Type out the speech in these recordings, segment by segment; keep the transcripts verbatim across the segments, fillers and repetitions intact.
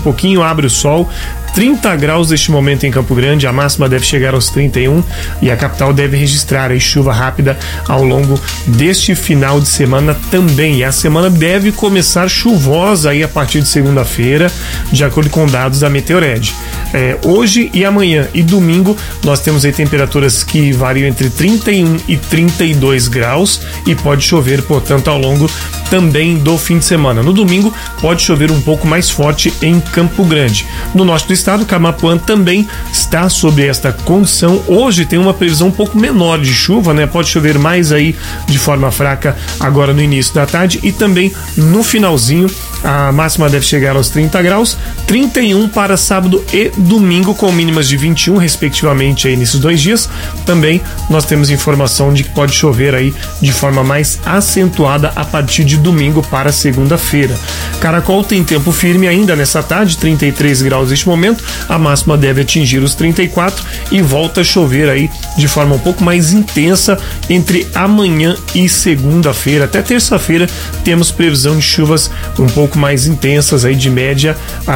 pouquinho abre o sol. trinta graus neste momento em Campo Grande, a máxima deve chegar aos trinta e um e a capital deve registrar aí chuva rápida ao longo deste final de semana também. E a semana deve começar chuvosa aí a partir de segunda-feira, de acordo com dados da Meteored. É, hoje e amanhã e domingo nós temos aí temperaturas que variam entre trinta e um e trinta e dois graus e pode chover, portanto, ao longo também do fim de semana. No domingo pode chover um pouco mais forte em Campo Grande. No norte do estado, Camapuã também está sob esta condição. Hoje tem uma previsão um pouco menor de chuva, né? Pode chover mais aí de forma fraca agora no início da tarde e também no finalzinho. A máxima deve chegar aos trinta graus, trinta e um para sábado e domingo, com mínimas de vinte e um, respectivamente, aí nesses dois dias. Também nós temos informação de que pode chover aí de forma mais acentuada a partir de domingo para segunda-feira. Caracol tem tempo firme ainda nessa tarde, trinta e três graus neste momento. A máxima deve atingir os trinta e quatro e volta a chover aí de forma um pouco mais intensa entre amanhã e segunda-feira. Até terça-feira temos previsão de chuvas um pouco mais intensas aí, de média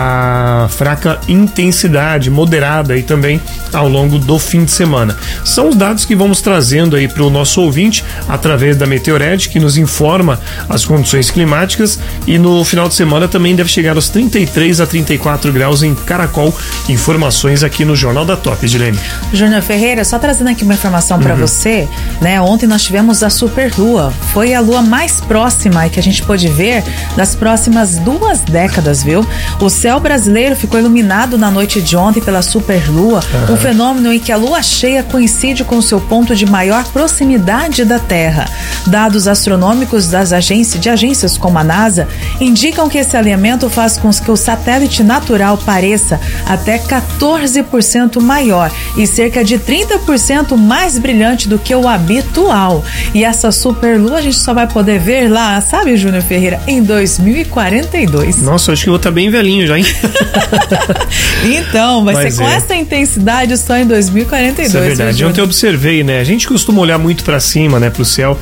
a fraca intensidade, moderada aí também ao longo do fim de semana. São os dados que vamos trazendo aí para o nosso ouvinte através da Meteored, que nos informa as condições climáticas, e no final de semana também deve chegar aos trinta e três a trinta e quatro graus em Caracol. Informações aqui no Jornal da Top, Edilene. Júnior Ferreira, só trazendo aqui uma informação para uhum. você, né? Ontem nós tivemos a superlua, foi a lua mais próxima que a gente pôde ver das próximas duas décadas, viu? O céu brasileiro ficou iluminado na noite de ontem pela superlua, uhum. um fenômeno em que a lua cheia coincide com o seu ponto de maior proximidade da Terra. Dados astronômicos das agências, de agências como a NASA indicam que esse alinhamento faz com que o satélite natural pareça até quatorze por cento maior e cerca de trinta por cento mais brilhante do que o habitual. E essa superlua a gente só vai poder ver lá, sabe, Júnior Ferreira, em dois mil e quarenta e dois. Nossa, acho que eu vou estar bem velhinho já, hein? Então, vai Mas ser com é. essa intensidade só em dois mil e quarenta e dois. Isso é verdade. Ontem eu observei, né? A gente costuma olhar muito pra cima, né? Pro céu.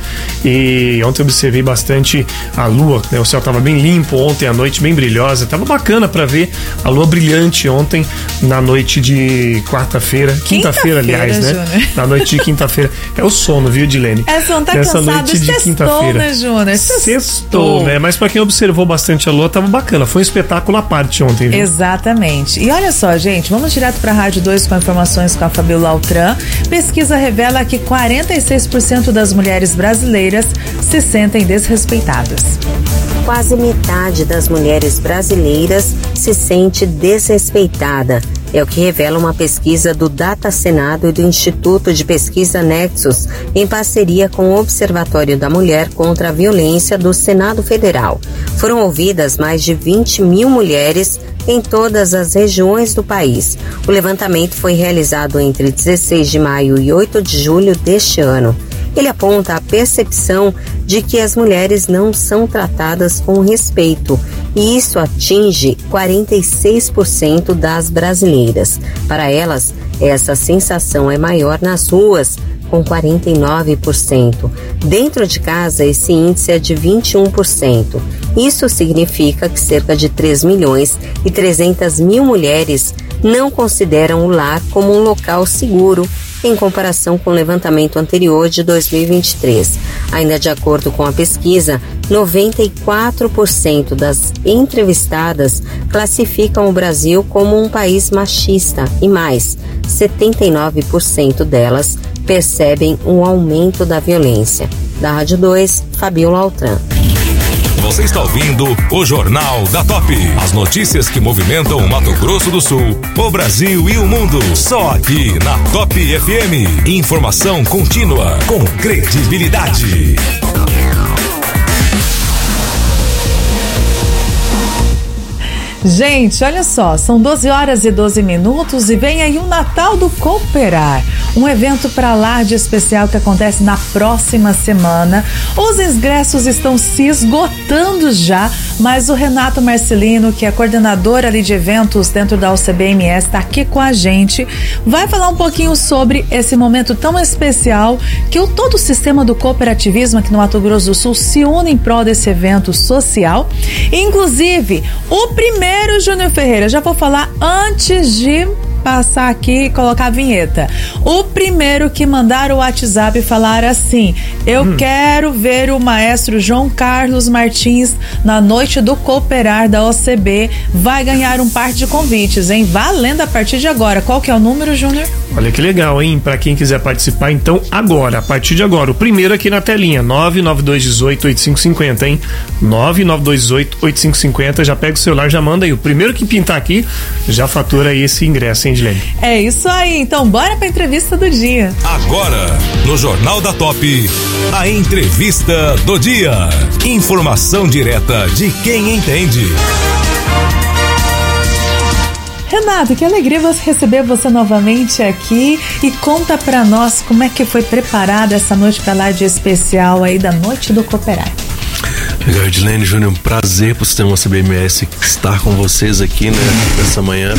E ontem eu observei bastante a lua, né? O céu tava bem limpo ontem à noite, bem brilhosa. Tava bacana pra ver a lua brilhante ontem na noite de quarta-feira. Quinta-feira, aliás, né? Júnior. Na noite de quinta-feira. É o sono, viu, Edilene? É, sono, tá Nessa cansado. noite de Sextou, quinta-feira. né, Júnior? Sextou, né? Mas pra quem observou bastante a lua, tava bacana. Foi um espetáculo à parte ontem, viu? Exatamente. E olha só, gente, vamos direto pra Rádio dois com informações com a Fabiola Altran. Pesquisa revela que quarenta e seis por cento das mulheres brasileiras se sentem desrespeitadas. Quase metade das mulheres brasileiras se sente desrespeitada. É o que revela uma pesquisa do Data Senado e do Instituto de Pesquisa Nexus, em parceria com o Observatório da Mulher contra a Violência do Senado Federal. Foram ouvidas mais de vinte mil mulheres em todas as regiões do país. O levantamento foi realizado entre dezesseis de maio e oito de julho deste ano. Ele aponta a percepção de que as mulheres não são tratadas com respeito, e isso atinge quarenta e seis por cento das brasileiras. Para elas, essa sensação é maior nas ruas, com quarenta e nove por cento. Dentro de casa, esse índice é de vinte e um por cento. Isso significa que cerca de três milhões e trezentas mil mulheres não consideram o lar como um local seguro, em comparação com o levantamento anterior de dois mil e vinte e três. Ainda de acordo com a pesquisa, noventa e quatro por cento das entrevistadas classificam o Brasil como um país machista e mais, setenta e nove por cento delas percebem um aumento da violência. Da Rádio dois, Fabiola Altran. Você está ouvindo o Jornal da Top. As notícias que movimentam o Mato Grosso do Sul, o Brasil e o mundo. Só aqui na Top F M. Informação contínua, com credibilidade. Gente, olha só, são doze horas e doze minutos e vem aí o Natal do Cooperar, um evento para lá de especial que acontece na próxima semana. Os ingressos estão se esgotando já, mas o Renato Marcelino, que é coordenador ali de eventos dentro da U C B M S, está aqui com a gente, vai falar um pouquinho sobre esse momento tão especial que o, todo o sistema do cooperativismo aqui no Mato Grosso do Sul se une em prol desse evento social. Inclusive, o primeiro primeiro, Júnior Ferreira, já vou falar antes de passar aqui e colocar a vinheta. O primeiro que mandar o WhatsApp falar assim: eu hum. quero ver o maestro João Carlos Martins na noite do Cooperar da O C B, vai ganhar um par de convites, hein? Valendo a partir de agora. Qual que é o número, Júnior? Olha que legal, hein? Pra quem quiser participar, então agora, a partir de agora, o primeiro aqui na telinha, nove nove dois um oito, oito cinco cinco zero, hein? nove nove dois oito, oito cinco cinco zero, já pega o celular, já manda aí. O primeiro que pintar aqui, já fatura aí esse ingresso, hein, Dilene? É isso aí, então bora pra entrevista do dia. Agora, no Jornal da Top, a entrevista do dia. Informação direta de quem entende. Renato, que alegria você receber você novamente aqui e conta pra nós como é que foi preparada essa noite pra lá de especial aí da Noite do Cooperar. Legal, Edilene, Júnior, um prazer pro Sistema C B M S estar com vocês aqui, né, nessa manhã.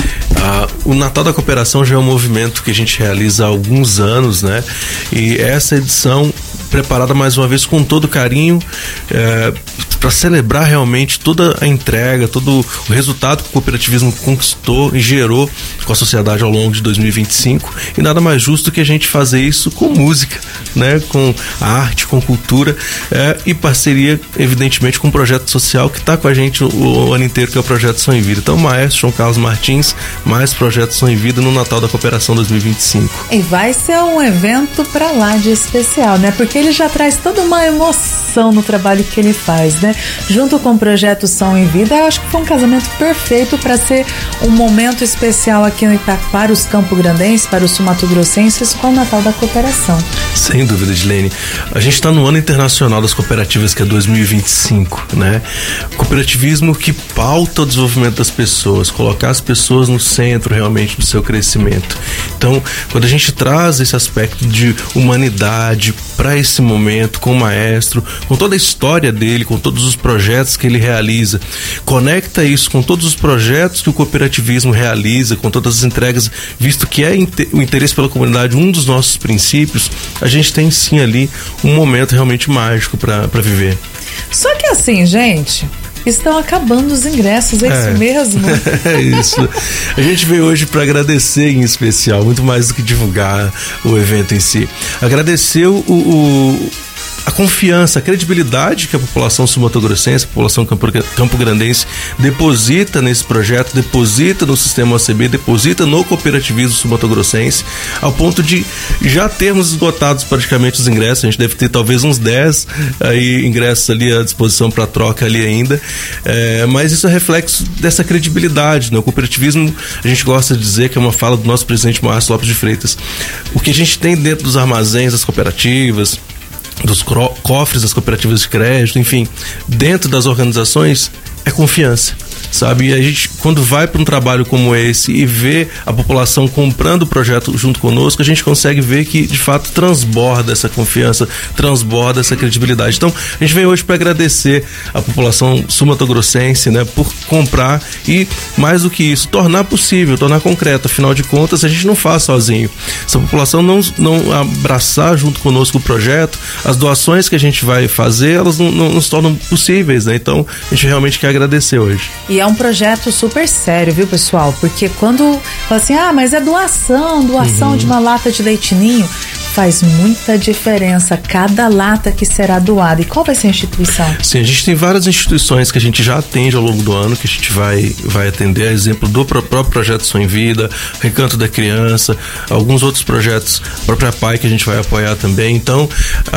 Ah, o Natal da Cooperação já é um movimento que a gente realiza há alguns anos, né, e essa edição preparada mais uma vez com todo carinho, é, para celebrar realmente toda a entrega, todo o resultado que o cooperativismo conquistou e gerou com a sociedade ao longo de dois mil e vinte e cinco, e nada mais justo que a gente fazer isso com música, né, com arte, com cultura, é, e parceria, evidentemente, com um projeto social que está com a gente o, o ano inteiro, que é o Projeto Som em Vida. Então, o maestro João Carlos Martins, mais Projeto Som em Vida no Natal da Cooperação dois mil e vinte e cinco. E vai ser um evento pra lá de especial, né? Porque ele já traz toda uma emoção no trabalho que ele faz, né? Junto com o Projeto Som em Vida, eu acho que foi um casamento perfeito para ser um momento especial aqui para os campograndenses, para os sul-mato-grossenses, com o Natal da Cooperação. Sem dúvida, Edilene. A gente está no Ano Internacional das Cooperativas, que é dois mil e vinte e cinco, né? Cooperativismo que pauta o desenvolvimento das pessoas, colocar as pessoas no centro realmente do seu crescimento. Então, quando a gente traz esse aspecto de humanidade para esse momento, com o maestro, com toda a história dele, com todos os projetos que ele realiza, conecta isso com todos os projetos que o cooperativismo realiza, com todas as entregas, visto que é o interesse pela comunidade um dos nossos princípios, a gente tem sim ali um momento realmente mágico para viver. Só que assim, gente, estão acabando os ingressos, é, é. isso mesmo? É isso. A gente veio hoje para agradecer em especial, muito mais do que divulgar o evento em si. Agradecer o, o a confiança, a credibilidade que a população sul-mato-grossense, a população campograndense deposita nesse projeto, deposita no sistema O C B, deposita no cooperativismo sul-mato-grossense, ao ponto de já termos esgotados praticamente os ingressos. A gente deve ter talvez uns dez aí, ingressos ali à disposição para troca ali ainda, é, mas isso é reflexo dessa credibilidade, né? O cooperativismo, a gente gosta de dizer que é uma fala do nosso presidente Márcio Lopes de Freitas. O que a gente tem dentro dos armazéns das cooperativas, dos cofres das cooperativas de crédito, enfim, dentro das organizações, é confiança, sabe? E a gente, quando vai para um trabalho como esse e vê a população comprando o projeto junto conosco, a gente consegue ver que, de fato, transborda essa confiança, transborda essa credibilidade. Então, a gente vem hoje para agradecer a população sul-mato-grossense, né, por comprar e, mais do que isso, tornar possível, tornar concreto. Afinal de contas, a gente não faz sozinho. Se a população não, não abraçar junto conosco o projeto, as doações que a gente vai fazer, elas não, não, não se tornam possíveis, né? Então, a gente realmente quer agradecer hoje. E é um projeto super sério, viu, pessoal? Porque quando fala assim, ah, mas é doação, doação uhum. de uma lata de leite ninho, faz muita diferença cada lata que será doada. E qual vai ser a instituição? Sim, a gente tem várias instituições que a gente já atende ao longo do ano, que a gente vai, vai atender, a exemplo do próprio Projeto Som em Vida, Recanto da Criança, alguns outros projetos, a própria P A I que a gente vai apoiar também. Então,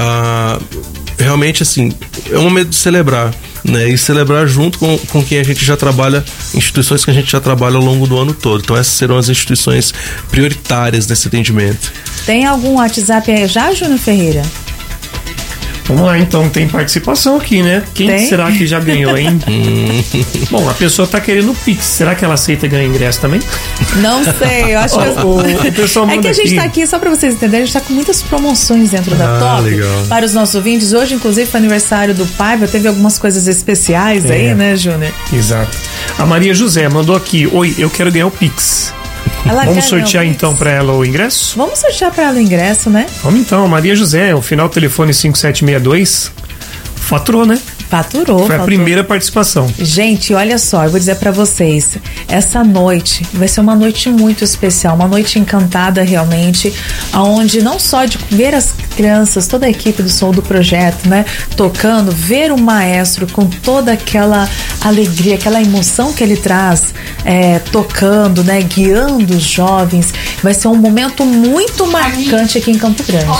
ah, realmente, assim, é um momento de celebrar, né? E celebrar junto com, com quem a gente já trabalha, instituições que a gente já trabalha ao longo do ano todo. Então, essas serão as instituições prioritárias nesse atendimento. Tem algum WhatsApp aí já, Júnior Ferreira? Vamos lá, então, tem participação aqui, né? Quem tem? Será que já ganhou, hein? Bom, a pessoa tá querendo o Pix. Será que ela aceita ganhar ingresso também? Não sei, eu acho que... o, o pessoal manda é que a gente aqui. tá aqui, só pra vocês entenderem, a gente tá com muitas promoções dentro da ah, Top legal. Para os nossos ouvintes. Hoje, inclusive, foi aniversário do Paiva, teve algumas coisas especiais é. aí, né, Júnior? Exato. A Maria José mandou aqui, oi, eu quero ganhar o Pix. Ela Vamos sortear então para ela o ingresso? Vamos sortear para ela o ingresso, né? Vamos então, Maria José, o final do telefone cinco sete seis dois. Faturou, né? Faturou. Foi faturou. a primeira participação. Gente, olha só, eu vou dizer pra vocês, essa noite vai ser uma noite muito especial, uma noite encantada realmente, onde não só de ver as crianças, toda a equipe do Som do Projeto, né, tocando, ver o maestro com toda aquela alegria, aquela emoção que ele traz, é, tocando, né, guiando os jovens, vai ser um momento muito marcante aqui em Campo Grande.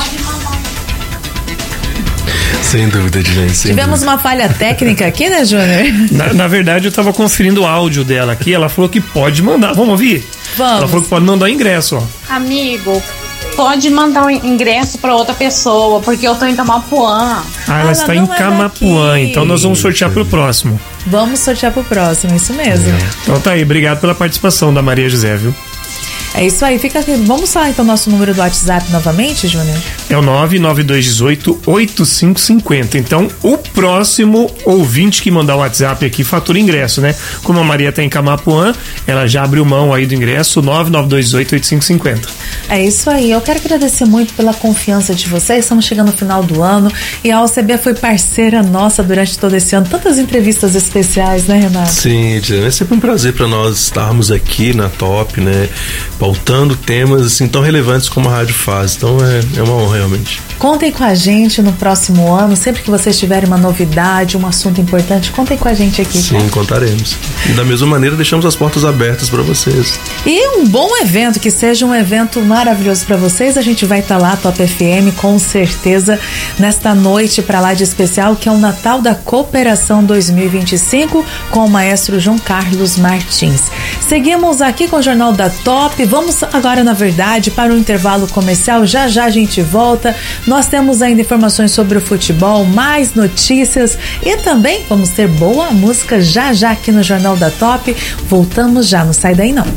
Sem dúvida, Edilene. Tivemos dúvida. uma falha técnica aqui, né, Júnior? Na, na verdade, eu tava conferindo o áudio dela aqui, ela falou que pode mandar. Vamos ouvir? Vamos. Ela falou que pode mandar o ingresso, ó. Amigo, pode mandar um ingresso para outra pessoa, porque eu tô em Camapuã. Ah, ela, ela está em Camapuã, então nós vamos sortear pro próximo. Vamos sortear pro próximo, isso mesmo. É. Então tá aí, obrigado pela participação da Maria José, viu? É isso aí, fica aqui. Vamos falar então nosso número do WhatsApp novamente, Júnior? É o nove nove dois um oito, oito cinco cinco zero. Então, o próximo ouvinte que mandar o WhatsApp aqui fatura ingresso, né? Como a Maria tá em Camapuã, ela já abriu mão aí do ingresso, nove nove dois oito, oito cinco cinco zero. É isso aí, eu quero agradecer muito pela confiança de vocês, estamos chegando no final do ano e a O C B foi parceira nossa durante todo esse ano, tantas entrevistas especiais, né, Renato? Sim, Edilene, é sempre um prazer para nós estarmos aqui na Top, né, pautando temas assim tão relevantes como a rádio faz, então é, é uma honra realmente. Contem com a gente no próximo ano, sempre que vocês tiverem uma novidade, um assunto importante, contem com a gente aqui. Sim, tá? Contaremos. E da mesma maneira deixamos as portas abertas para vocês. E um bom evento, que seja um evento maravilhoso para vocês, a gente vai estar tá lá, Top F M, com certeza, nesta noite para lá de especial, que é o Natal da Cooperação dois mil e vinte e cinco, com o maestro João Carlos Martins. Seguimos aqui com o Jornal da Top, vamos agora, na verdade, para o intervalo comercial, já já a gente volta, nós temos ainda informações sobre o futebol, mais notícias e também vamos ter boa música já já aqui no Jornal da Top, voltamos já, não sai daí não.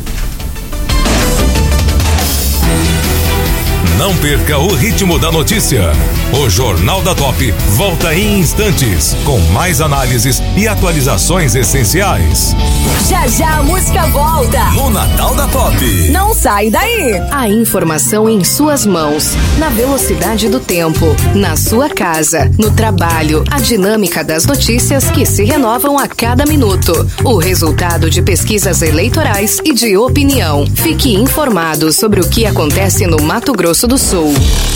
Não perca o ritmo da notícia. O Jornal da Top volta em instantes, com mais análises e atualizações essenciais. Já já a música volta. No Natal da Top. Não sai daí. A informação em suas mãos, na velocidade do tempo, na sua casa, no trabalho, a dinâmica das notícias que se renovam a cada minuto. O resultado de pesquisas eleitorais e de opinião. Fique informado sobre o que acontece no Mato Grosso do Sul.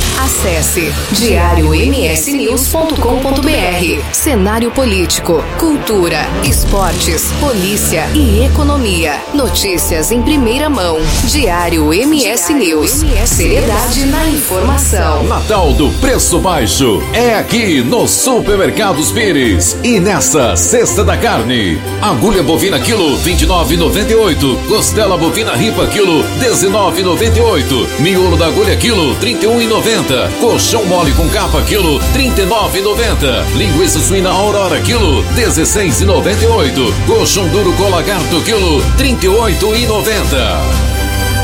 Acesse diário m s news ponto com ponto b r. Cenário político, cultura, esportes, polícia e economia. Notícias em primeira mão. Diário M S News. Seriedade na informação. Natal do Preço Baixo é aqui no Supermercados Pires. E nessa Sexta da Carne, agulha bovina quilo vinte e nove reais e noventa e oito centavos, costela bovina ripa quilo dezenove reais e noventa e oito centavos, miolo da agulha quilo trinta e um reais e noventa centavos, colchão mole com capa quilo trinta e nove reais e noventa centavos, linguiça suína Aurora quilo dezesseis reais e noventa e oito centavos, colchão duro com lagarto quilo trinta e oito reais e noventa centavos.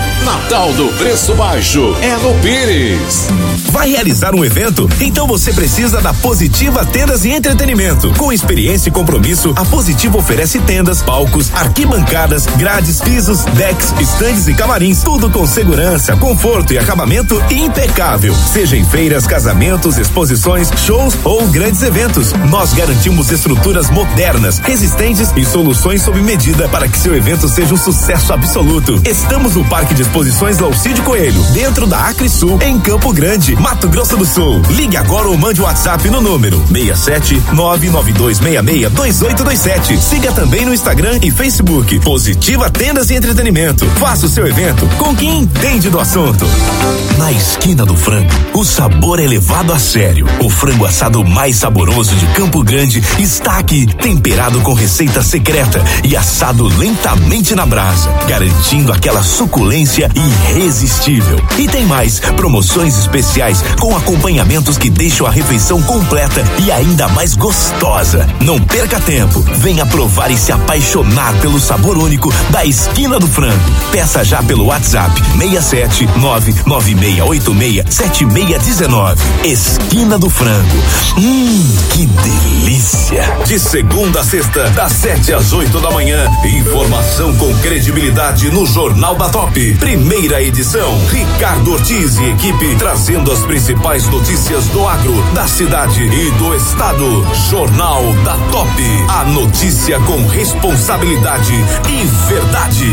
Natal do Preço Baixo é no Pires. Vai realizar um evento? Então você precisa da Positiva Tendas e Entretenimento. Com experiência e compromisso, a Positiva oferece tendas, palcos, arquibancadas, grades, pisos, decks, estandes e camarins, tudo com segurança, conforto e acabamento impecável. Seja em feiras, casamentos, exposições, shows ou grandes eventos, nós garantimos estruturas modernas, resistentes e soluções sob medida para que seu evento seja um sucesso absoluto. Estamos no Parque de Exposições Laucídio Coelho, dentro da Acre Sul, em Campo Grande, Mato Grosso do Sul. Ligue agora ou mande o WhatsApp no número seis sete nove nove dois seis seis dois oito dois sete. Siga também no Instagram e Facebook. Positiva Tendas e Entretenimento. Faça o seu evento com quem entende do assunto. Na esquina do frango, o sabor é levado a sério. O frango assado mais saboroso de Campo Grande está aqui, temperado com receita secreta e assado lentamente na brasa, garantindo aquela suculência irresistível. E tem mais, promoções especiais com acompanhamentos que deixam a refeição completa e ainda mais gostosa. Não perca tempo, venha provar e se apaixonar pelo sabor único da Esquina do Frango. Peça já pelo WhatsApp seis sete nove nove seis oito seis sete seis um nove. Esquina do Frango. Hum, que delícia! De segunda a sexta, das sete às oito da manhã, informação com credibilidade no Jornal da Top. primeira edição. Ricardo Ortiz e equipe trazendo as principais notícias do agro, da cidade e do estado. Jornal da Top. A notícia com responsabilidade e verdade.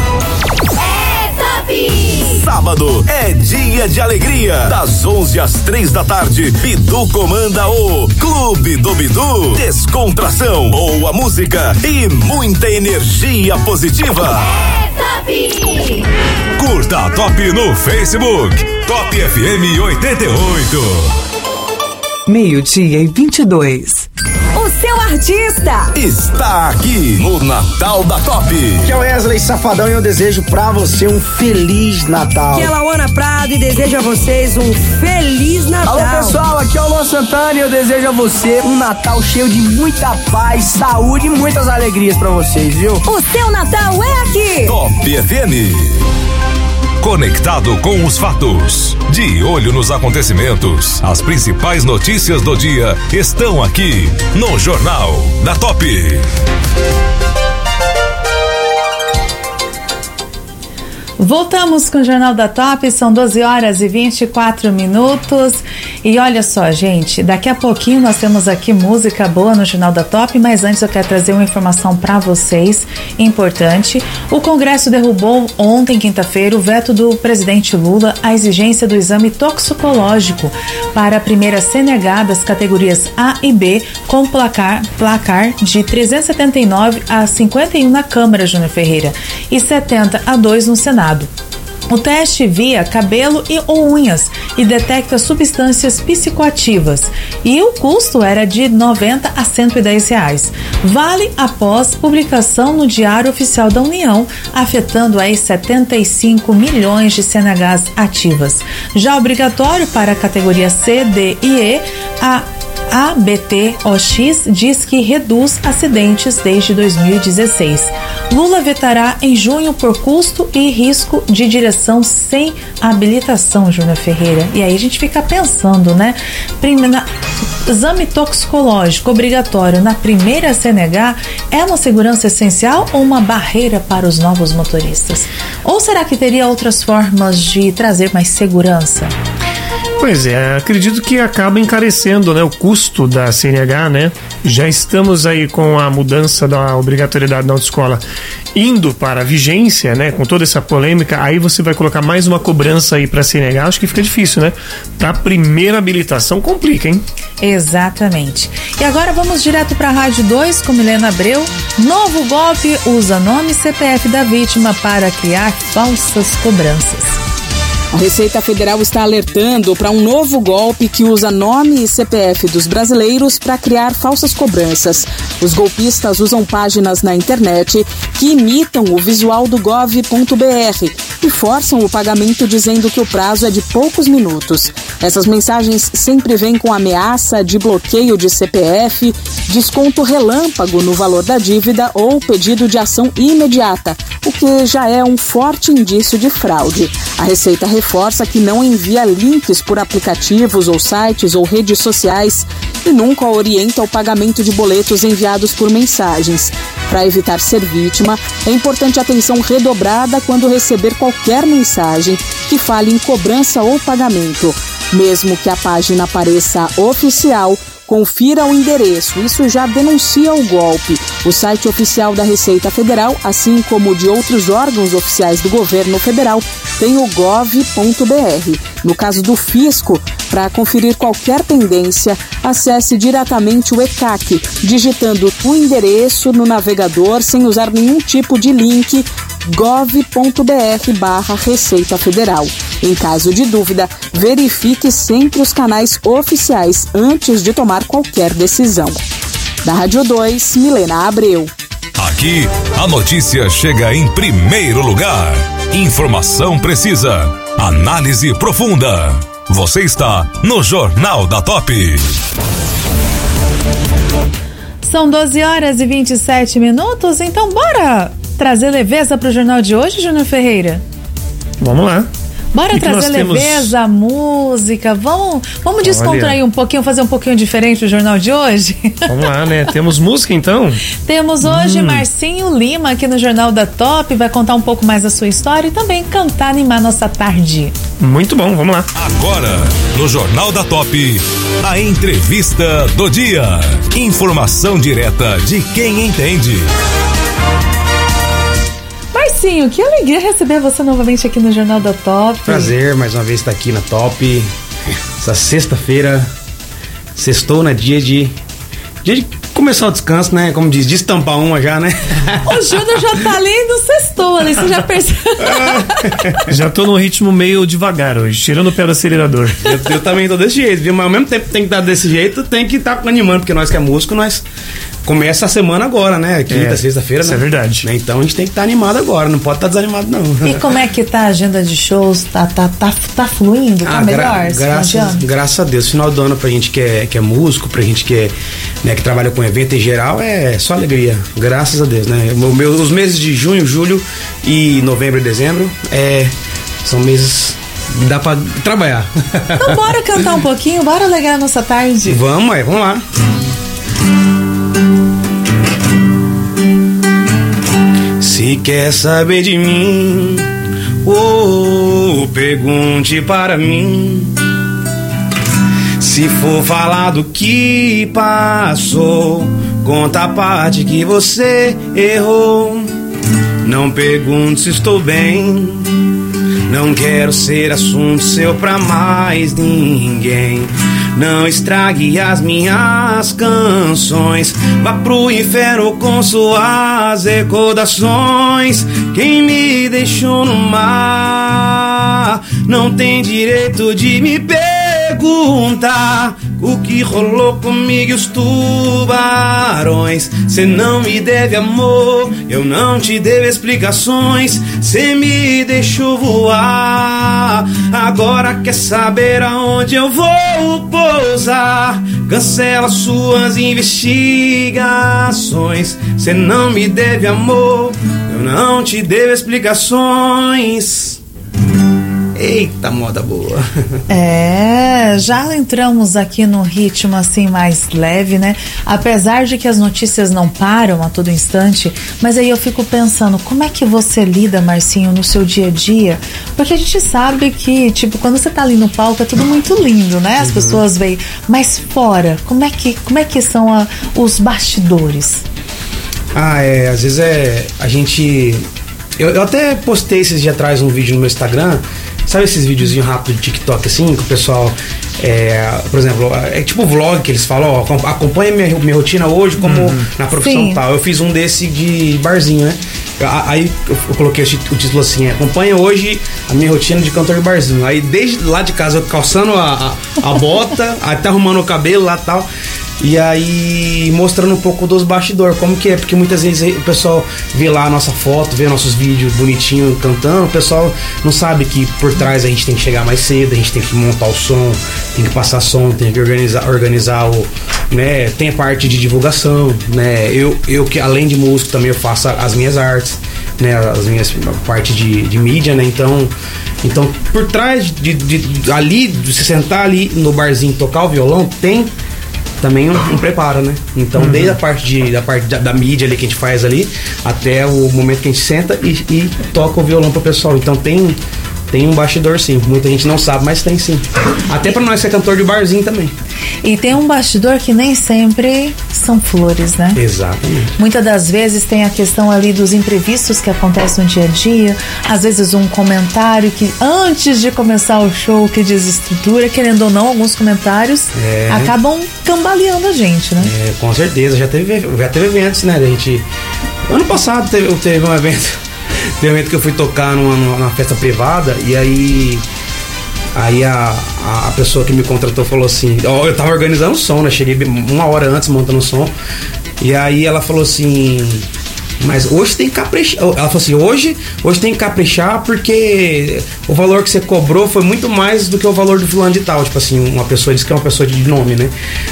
Sábado é dia de alegria. Das onze às três da tarde, Bidu comanda o Clube do Bidu. Descontração, boa música e muita energia positiva. Curta a Top no Facebook. Top F M oitenta e oito. Meio-dia e vinte e dois. O seu artista está aqui no Natal da Top. Aqui é o Wesley Safadão e eu desejo pra você um Feliz Natal. Aqui é a Lauana Prado e desejo a vocês um Feliz Natal. Alô pessoal, aqui é o Luan Santana e eu desejo a você um Natal cheio de muita paz, saúde e muitas alegrias pra vocês, viu? O seu Natal é aqui. Top F M. Conectado com os fatos, de olho nos acontecimentos, as principais notícias do dia estão aqui no Jornal da Top. Voltamos com o Jornal da Top, são doze horas e vinte e quatro minutos. E olha só, gente, daqui a pouquinho nós temos aqui música boa no Jornal da Top, mas antes eu quero trazer uma informação para vocês importante. O Congresso derrubou ontem, quinta-feira, o veto do presidente Lula à exigência do exame toxicológico para a primeira C N H das categorias A e B, com placar, placar de trezentos e setenta e nove a cinquenta e um na Câmara, Júnior Ferreira, e setenta a dois no Senado. O teste via cabelo e ou unhas e detecta substâncias psicoativas e o custo era de noventa a cento e dez reais. Vale após publicação no Diário Oficial da União, afetando aí setenta e cinco milhões de C N Hs ativas. Já obrigatório para a categoria C, D e E, a A B T O X diz que reduz acidentes desde dois mil e dezesseis. Lula vetará em junho por custo e risco de direção sem habilitação, Júnior Ferreira. E aí a gente fica pensando, né? Primeira, exame toxicológico obrigatório na primeira C N H é uma segurança essencial ou uma barreira para os novos motoristas? Ou será que teria outras formas de trazer mais segurança? Pois é, acredito que acaba encarecendo, né, o custo da C N H, né? Já estamos aí com a mudança da obrigatoriedade na autoescola indo para a vigência, né? Com toda essa polêmica, aí você vai colocar mais uma cobrança aí para a C N H, acho que fica difícil, né? Para a primeira habilitação complica, hein? Exatamente. E agora vamos direto para a Rádio dois com Milena Abreu. Novo golpe usa nome e C P F da vítima para criar falsas cobranças. A Receita Federal está alertando para um novo golpe que usa nome e C P F dos brasileiros para criar falsas cobranças. Os golpistas usam páginas na internet que imitam o visual do gov ponto b r e forçam o pagamento dizendo que o prazo é de poucos minutos. Essas mensagens sempre vêm com ameaça de bloqueio de C P F, desconto relâmpago no valor da dívida ou pedido de ação imediata, o que já é um forte indício de fraude. A Receita reforça que não envia links por aplicativos ou sites ou redes sociais e nunca orienta o pagamento de boletos enviados por mensagens. Para evitar ser vítima, é importante atenção redobrada quando receber qualquer mensagem que fale em cobrança ou pagamento. Mesmo que a página pareça oficial, confira o endereço, isso já denuncia o golpe. O site oficial da Receita Federal, assim como de outros órgãos oficiais do governo federal, tem o gov ponto b r. No caso do Fisco, para conferir qualquer pendência, acesse diretamente o E C A C, digitando o endereço no navegador sem usar nenhum tipo de link, gov ponto b r barra Receita Federal. Em caso de dúvida, verifique sempre os canais oficiais antes de tomar qualquer decisão. Da Rádio dois, Milena Abreu. Aqui, a notícia chega em primeiro lugar. Informação precisa, análise profunda. Você está no Jornal da Top. São doze horas e vinte e sete minutos, então bora trazer leveza para o jornal de hoje, Júnior Ferreira? Vamos lá. Bora trazer leveza, temos... música. Vamos, vamos descontrair um pouquinho, fazer um pouquinho diferente o jornal de hoje? Vamos lá, né? Temos música então? Temos hoje hum. Marcinho Lima aqui no Jornal da Top. Vai contar um pouco mais da sua história e também cantar, animar nossa tarde. Muito bom, vamos lá. Agora, no Jornal da Top, a entrevista do dia. Informação direta de quem entende. Marcinho, que alegria receber você novamente aqui no Jornal da Top. Prazer, mais uma vez estar aqui na Top. Essa sexta-feira, sextou na dia de... Dia de começar o descanso, né? Como diz, de estampar uma já, né? O Júnior já tá ali no sextou ali, você já percebeu? Já tô num ritmo meio devagar hoje, tirando o pé do acelerador. Eu, eu também tô desse jeito, viu? Mas ao mesmo tempo que tem que estar desse jeito, tem que estar animando, porque nós que é músico, nós começa a semana agora, né? Quinta, é, sexta-feira, né? Isso é verdade. Então a gente tem que estar animado agora, não pode estar desanimado, não. E como é que tá a agenda de shows? Tá, tá, tá, tá fluindo? Tá ah, melhor? Gra- graças, graças a Deus. Final do ano pra gente que é, que é músico, pra gente que, é, né, que trabalha com evento em geral, é só alegria. Graças a Deus, né? O meu, os meses de junho, julho e novembro e dezembro é, são meses... Dá pra trabalhar. Então bora cantar um pouquinho, bora alegrar a nossa tarde. Vamos, aí, vamos lá. Se quer saber de mim, oh, pergunte para mim. Se for falar do que passou, conta a parte que você errou. Não pergunte se estou bem, não quero ser assunto seu pra mais ninguém. Não estrague as minhas canções, vá pro inferno com suas recordações. Quem me deixou no mar não tem direito de me perguntar o que rolou comigo e os tubarões. Cê não me deve amor, eu não te devo explicações. Cê me deixou voar, agora quer saber aonde eu vou pousar. Cancela suas investigações. Cê não me deve amor, eu não te devo explicações. Eita, moda boa. É, já entramos aqui no ritmo assim mais leve, né? Apesar de que as notícias não param a todo instante, mas aí eu fico pensando, como é que você lida, Marcinho, no seu dia a dia? Porque a gente sabe que, tipo, quando você tá ali no palco é tudo muito lindo, né? As uhum. pessoas veem, mas fora, como é que, como é que são a, os bastidores? Ah, é, às vezes é, a gente... Eu, eu até postei esses dias atrás um vídeo no meu Instagram. Sabe esses videozinhos rápidos de TikTok assim, que o pessoal, é, por exemplo, é tipo vlog que eles falam, ó, acompanha minha, minha rotina hoje como uhum. na profissão Sim. tal. Eu fiz um desse de barzinho, né? Aí eu coloquei o título assim, acompanha hoje a minha rotina de cantor de barzinho. Aí desde lá de casa eu calçando a, a, a bota, até arrumando o cabelo lá e tal. E aí mostrando um pouco dos bastidores, como que é, porque muitas vezes o pessoal vê lá a nossa foto, vê nossos vídeos bonitinhos cantando, o pessoal não sabe que por trás a gente tem que chegar mais cedo, a gente tem que montar o som, tem que passar som, tem que organizar, organizar o, né, tem a parte de divulgação, né, eu, eu que além de músico também eu faço as minhas artes, né, as minhas parte de, de mídia, né, então então por trás de, de, de ali, de se sentar ali no barzinho e tocar o violão, tem também um, um preparo, né? Então, uhum. desde a parte, de, da, parte da, da mídia ali que a gente faz ali, até o momento que a gente senta e, e toca o violão pro pessoal. Então, tem, tem um bastidor, sim. Muita gente não sabe, mas tem, sim. Até pra nós ser cantor de barzinho também. E tem um bastidor que nem sempre são flores, né? Exatamente. Muitas das vezes tem a questão ali dos imprevistos que acontecem no dia a dia. Às vezes um comentário que antes de começar o show que desestrutura, querendo ou não, alguns comentários é. acabam cambaleando a gente, né? É, com certeza. Já teve, já teve eventos, né? A gente... Ano passado teve, teve um evento. Teve um evento que eu fui tocar numa, numa festa privada e aí... Aí a, a pessoa que me contratou falou assim, ó, eu tava organizando o som, né? Cheguei uma hora antes montando o som. E aí ela falou assim, mas hoje tem que caprichar. Ela falou assim, hoje, hoje tem que caprichar porque o valor que você cobrou foi muito mais do que o valor do fulano de tal. Tipo assim, uma pessoa disse que é uma pessoa de nome, né?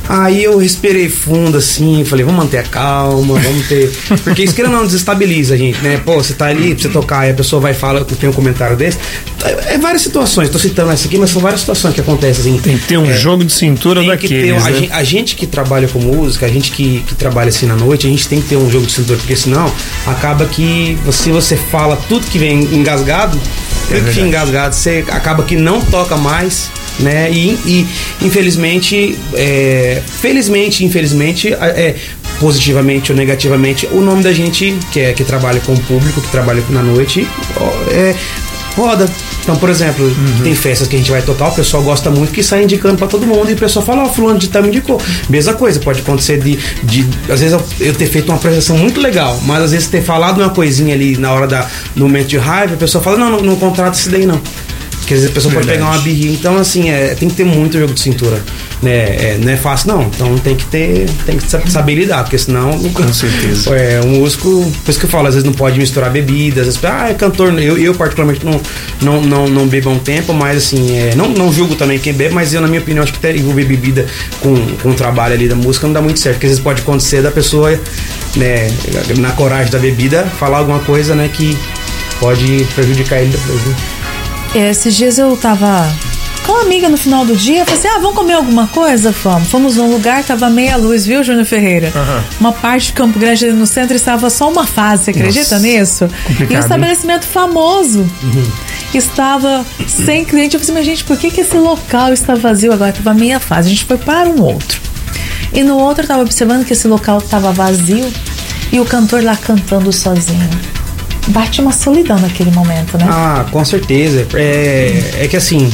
Aí eu respirei fundo assim, falei, vamos manter a calma, vamos ter. Porque isso que não desestabiliza a gente, né? Pô, você tá ali pra você tocar e a pessoa vai e fala, tem um comentário desse. É várias situações, tô citando essa aqui, mas são várias situações que acontecem assim. Tem que ter um é, jogo de cintura daqueles, ter, né? a, gente, a gente que trabalha com música, a gente que, que trabalha assim na noite, a gente tem que ter um jogo de cintura, porque senão acaba que se você fala tudo que vem engasgado, tudo é que vem engasgado, você acaba que não toca mais. Né? E, e infelizmente, é, felizmente, infelizmente, é, positivamente ou negativamente, o nome da gente que, é, que trabalha com o público, que trabalha na noite, é, roda. Então, por exemplo, uhum. tem festas que a gente vai tocar, o pessoal gosta muito, que sai indicando pra todo mundo e o pessoal fala, ó, oh, fulano de tal me indicou. Mesma coisa, pode acontecer de, de às vezes eu, eu ter feito uma apresentação muito legal, mas às vezes ter falado uma coisinha ali na hora da, no momento de raiva, a pessoa fala, não, não, não contrata esse daí não. Porque às vezes a pessoa Verdade. pode pegar uma birrinha. Então, assim, é, tem que ter muito jogo de cintura. Né? É, não é fácil, não. Então tem que ter, tem que saber lidar, porque senão. Com certeza. É, um músico, por isso que eu falo, às vezes não pode misturar bebidas. Às vezes, ah, é cantor. Eu, eu particularmente, não, não, não, não bebo há um tempo, mas assim, é, não, não julgo também quem bebe, mas eu, na minha opinião, acho que até envolver bebida com, com o trabalho ali da música não dá muito certo. Porque às vezes pode acontecer da pessoa, né, na coragem da bebida, falar alguma coisa, né, que pode prejudicar ele depois, né? Esses dias eu tava com uma amiga no final do dia, falei assim, ah, vamos comer alguma coisa? Fomos. Fomos num lugar, tava meia luz, viu, Júnior Ferreira? Uhum. Uma parte de Campo Grande no centro estava só uma fase, você acredita Nossa, nisso? E um estabelecimento hein? famoso. Uhum. Estava sem cliente. Eu falei assim, mas gente, por que que esse local está vazio agora? Tava meia fase. A gente foi para um outro. E no outro eu tava observando que esse local tava vazio e o cantor lá cantando sozinho. Bate uma solidão naquele momento, né? Ah, com certeza. É, é que assim.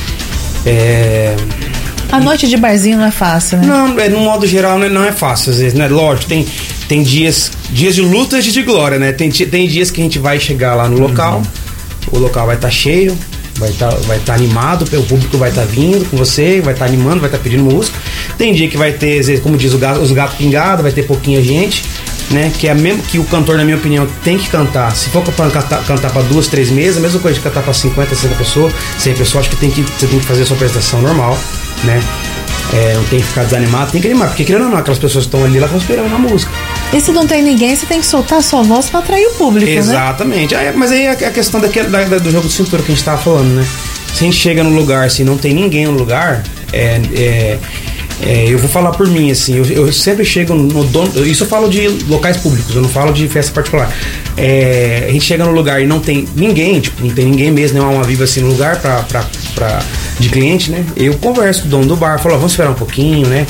É... A noite de barzinho não é fácil, né? Não, é, no modo geral não é fácil, às vezes, né? Lógico, tem, tem dias, dias de luta e dias de glória, né? Tem, tem dias que a gente vai chegar lá no local, uhum. o local vai estar tá cheio, vai estar tá, vai tá animado, o público vai estar tá vindo com você, vai estar tá animando, vai estar tá pedindo música. Tem dia que vai ter, como diz o gato, os gatos pingados, vai ter pouquinha gente. Né, que é mesmo que o cantor, na minha opinião, tem que cantar. Se for para cantar, cantar para duas, três meses, a mesma coisa de cantar para cinquenta, sessenta pessoas, cem pessoas, acho que, tem que você tem que fazer a sua apresentação normal, né? É, não tem que ficar desanimado, tem que animar, porque querendo ou não, aquelas pessoas que estão ali, elas estão esperando a música. E se não tem ninguém, você tem que soltar a sua voz para atrair o público, Exatamente. né? Exatamente. Mas aí é a questão daquele, da, da, do jogo de cintura que a gente estava falando, né? Se a gente chega no lugar, se não tem ninguém no lugar, é... é É, eu vou falar por mim, assim, eu, eu sempre chego no dono, isso eu falo de locais públicos, eu não falo de festa particular. É, a gente chega no lugar e não tem ninguém, tipo, não tem ninguém mesmo, não há uma viva assim no lugar pra, pra, pra, de cliente, né? Eu converso com o dono do bar, falo, ó, vamos esperar um pouquinho, né?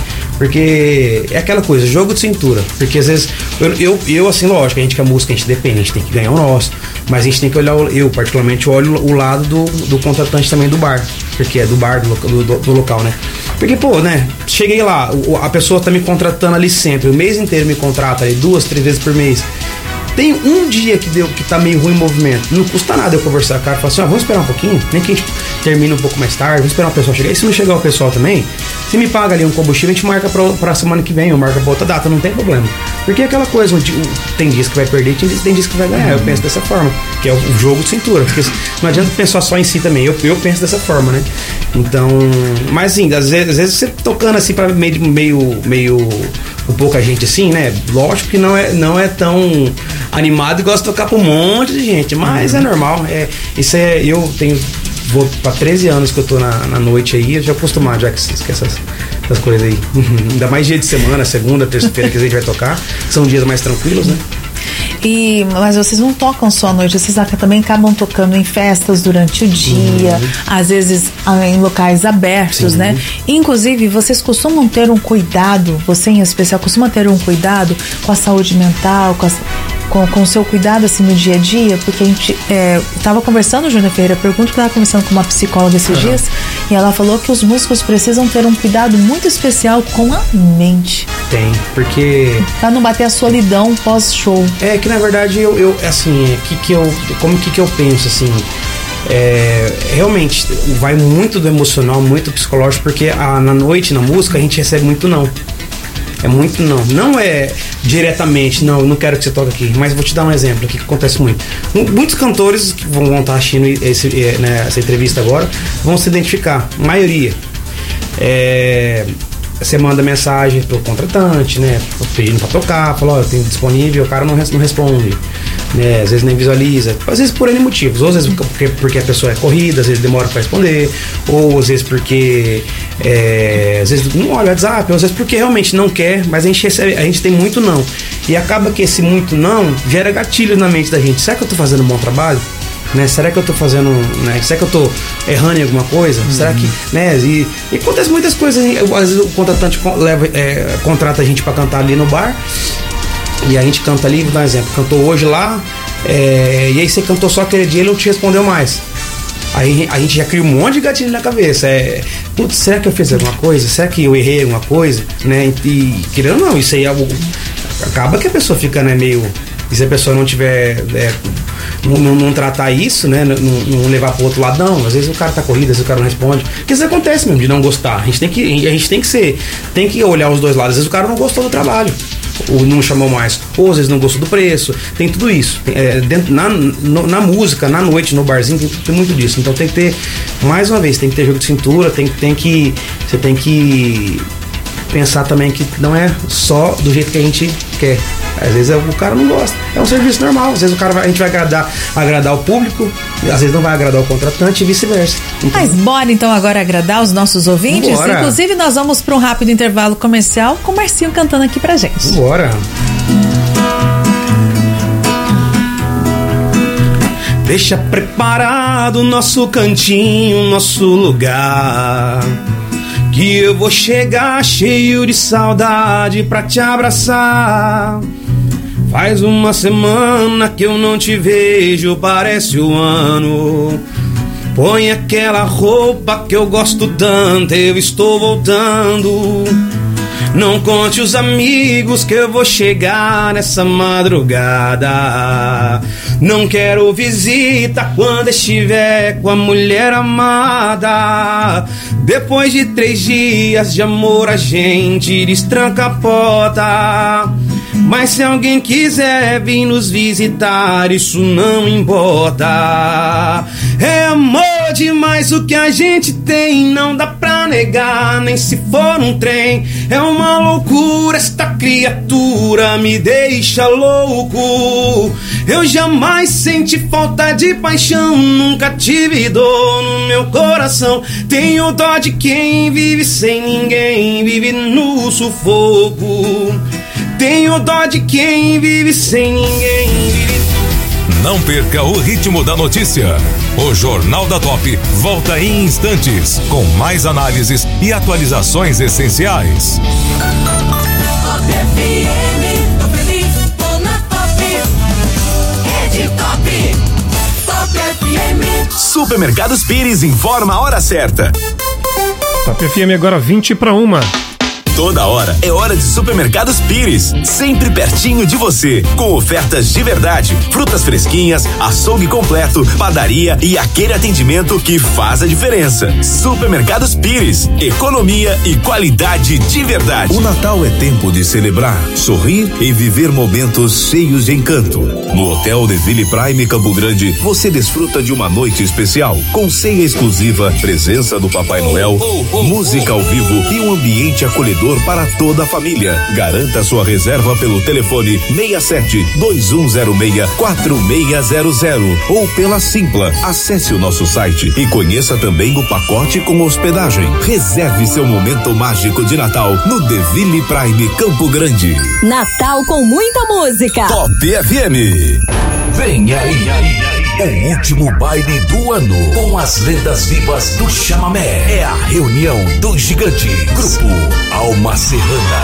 Porque é aquela coisa, jogo de cintura. Porque às vezes, eu, eu, eu assim, lógico, a gente que a música, a gente depende, a gente tem que ganhar o nosso. Mas a gente tem que olhar, eu particularmente olho o lado do, do contratante também do bar. Porque é do bar, do, do, do local, né? Porque, pô, né? Cheguei lá, a pessoa tá me contratando ali sempre, o mês inteiro me contrata ali, duas, três vezes por mês. Tem um dia que deu que tá meio ruim o movimento, não custa nada eu conversar com o cara e falar assim, ó, vamos esperar um pouquinho, nem que a gente termine um pouco mais tarde, vamos esperar o pessoal chegar. E se não chegar o pessoal também, se me paga ali um combustível, a gente marca pra, pra semana que vem, ou marca pra outra data, não tem problema. Porque é aquela coisa, tem dias que vai perder, tem dias que vai ganhar, eu penso dessa forma, que é o jogo de cintura, porque não adianta pensar só em si também, eu, eu penso dessa forma, né? Então, mas assim, às vezes, às vezes você tocando assim pra meio, meio, meio com pouca gente assim, né? Lógico que não é, não é tão animado e gosta de tocar pra um monte de gente, mas uhum. é normal. É, isso é, eu tenho, vou pra treze anos que eu tô na, na noite aí, eu já acostumado já com essas, essas coisas aí. Ainda mais dia de semana, segunda, terça-feira que a gente vai tocar, são dias mais tranquilos, né? E, mas vocês não tocam só à noite, vocês também acabam tocando em festas durante o dia, uhum. às vezes em locais abertos, Sim. né? Inclusive, vocês costumam ter um cuidado, você em especial costuma ter um cuidado com a saúde mental, com a, com, com o seu cuidado assim no dia a dia, porque a gente é, tava conversando, Júnior Ferreira, pergunto que eu tava conversando com uma psicóloga esses uhum. dias, e ela falou que os músicos precisam ter um cuidado muito especial com a mente. Tem, porque... Pra não bater a solidão pós-show. É que na verdade eu, eu assim, é, que que eu, como que que eu penso, assim, é, realmente vai muito do emocional, muito do psicológico, porque a, na noite, na música, a gente recebe muito não. É muito não. Não é diretamente, não, eu não quero que você toque aqui, mas vou te dar um exemplo aqui que acontece muito. Muitos cantores que vão, vão estar assistindo esse, né, essa entrevista agora vão se identificar, a maioria. É, você manda mensagem pro contratante, né? Pedindo pra tocar, fala, ó, eu tenho disponível, o cara não, res- não responde, né? Às vezes nem visualiza, às vezes por N motivos, ou às vezes porque, porque a pessoa é corrida, às vezes demora pra responder, ou às vezes porque é, às vezes não olha o WhatsApp, ou às vezes porque realmente não quer, mas a gente recebe, a gente tem muito não. E acaba que esse muito não gera gatilhos na mente da gente. Será que eu tô fazendo um bom trabalho? Né? Será que eu tô fazendo, né? Será que eu tô errando em alguma coisa? Uhum. Será que, né? E, e acontece muitas coisas. Às vezes o contratante leva, é, contrata a gente para cantar ali no bar e a gente canta ali, vou dar um exemplo. Cantou hoje lá, é, e aí você cantou só aquele dia e ele não te respondeu mais. Aí a gente já cria um monte de gatilho na cabeça. É, putz, será que eu fiz alguma coisa? Será que eu errei alguma coisa? Né? E, e querendo ou não, isso aí é algo, acaba que a pessoa fica, né, meio. E se a pessoa não tiver. É, Não, não, não tratar isso, né? Não, não levar pro outro lado, não. Às vezes o cara tá corrido, às vezes o cara não responde. Porque isso acontece mesmo, de não gostar. A gente tem que, a gente tem que ser, tem que olhar os dois lados. Às vezes o cara não gostou do trabalho, ou não chamou mais, ou às vezes não gostou do preço. Tem tudo isso. É, dentro, na, no, na música, na noite, no barzinho, tem, tem muito disso. Então tem que ter, mais uma vez, tem que ter jogo de cintura, tem, tem que. Você tem que pensar também que não é só do jeito que a gente quer. Às vezes o cara não gosta. É um serviço normal. Às vezes o cara vai, a gente vai agradar, agradar o público, às vezes não vai agradar o contratante e vice-versa. Então, mas bora então agora agradar os nossos ouvintes? Bora. Inclusive nós vamos para um rápido intervalo comercial com o Marcinho cantando aqui pra gente. Bora. Deixa preparado o nosso cantinho, nosso lugar, que eu vou chegar cheio de saudade pra te abraçar. Faz uma semana que eu não te vejo, parece um ano. Põe aquela roupa que eu gosto tanto, eu estou voltando. Não conte os amigos que eu vou chegar nessa madrugada. Não quero visita quando estiver com a mulher amada. Depois de três dias de amor a gente destranca a porta. Mas se alguém quiser vir nos visitar, isso não importa. É amor demais o que a gente tem, não dá pra negar, nem se for um trem. É uma loucura, esta criatura me deixa louco. Eu jamais senti falta de paixão, nunca tive dor no meu coração. Tenho dó de quem vive sem ninguém, vive no sufoco. Tenho dó de quem vive sem ninguém, vive... Não perca o ritmo da notícia. O Jornal da Top volta em instantes, com mais análises e atualizações essenciais. Top F M, tô feliz, tô na Top. Rede Top. Top F M. Supermercados Pires informa a hora certa. Top F M agora vinte para uma. Toda hora é hora de Supermercados Pires, sempre pertinho de você, com ofertas de verdade, frutas fresquinhas, açougue completo, padaria e aquele atendimento que faz a diferença. Supermercados Pires, economia e qualidade de verdade. O Natal é tempo de celebrar, sorrir e viver momentos cheios de encanto. No Hotel Deville Prime Campo Grande, você desfruta de uma noite especial, com ceia exclusiva, presença do Papai Noel, música ao vivo e um ambiente acolhedor para toda a família. Garanta sua reserva pelo telefone seis sete dois um zero seis quatro seis zero zero ou pela Simpla. Acesse o nosso site e conheça também o pacote com hospedagem. Reserve seu momento mágico de Natal no Deville Prime Campo Grande. Natal com muita música. Top F M. Vem aí, aí, aí. O último baile do ano com as lendas vivas do chamamé. É a reunião dos gigantes. Grupo Alma Serrana,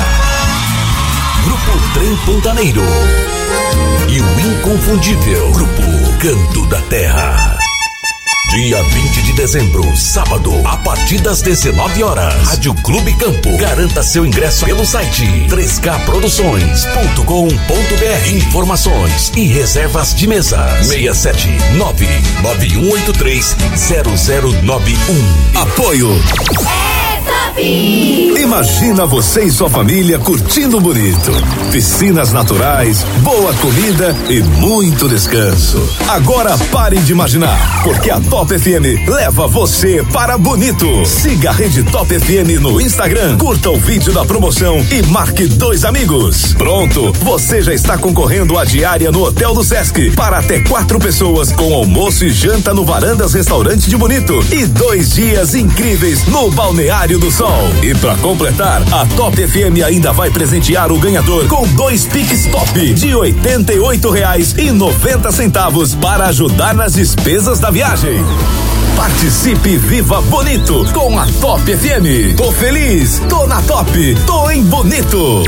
Grupo Trem Pantaneiro e o inconfundível Grupo Canto da Terra. Dia vinte de dezembro, sábado, a partir das dezenove horas. Rádio Clube Campo. Garanta seu ingresso pelo site três K produções ponto com ponto B R. Informações e reservas de mesas seis sete nove nove um oito três zero zero nove um. Apoio. É Imagina você e sua família curtindo bonito. Piscinas naturais, boa comida e muito descanso. Agora parem de imaginar, porque a Top F M leva você para Bonito. Siga a Rede Top F M no Instagram, curta o vídeo da promoção e marque dois amigos. Pronto, você já está concorrendo à diária no Hotel do Sesc para até quatro pessoas com almoço e janta no Varandas Restaurante de Bonito e dois dias incríveis no Balneário do Sol. E para completar, a Top F M ainda vai presentear o ganhador com dois Pix Top de oitenta e oito reais e noventa centavos para ajudar nas despesas da viagem. Participe e viva bonito com a Top F M. Tô feliz, tô na Top, tô em Bonito.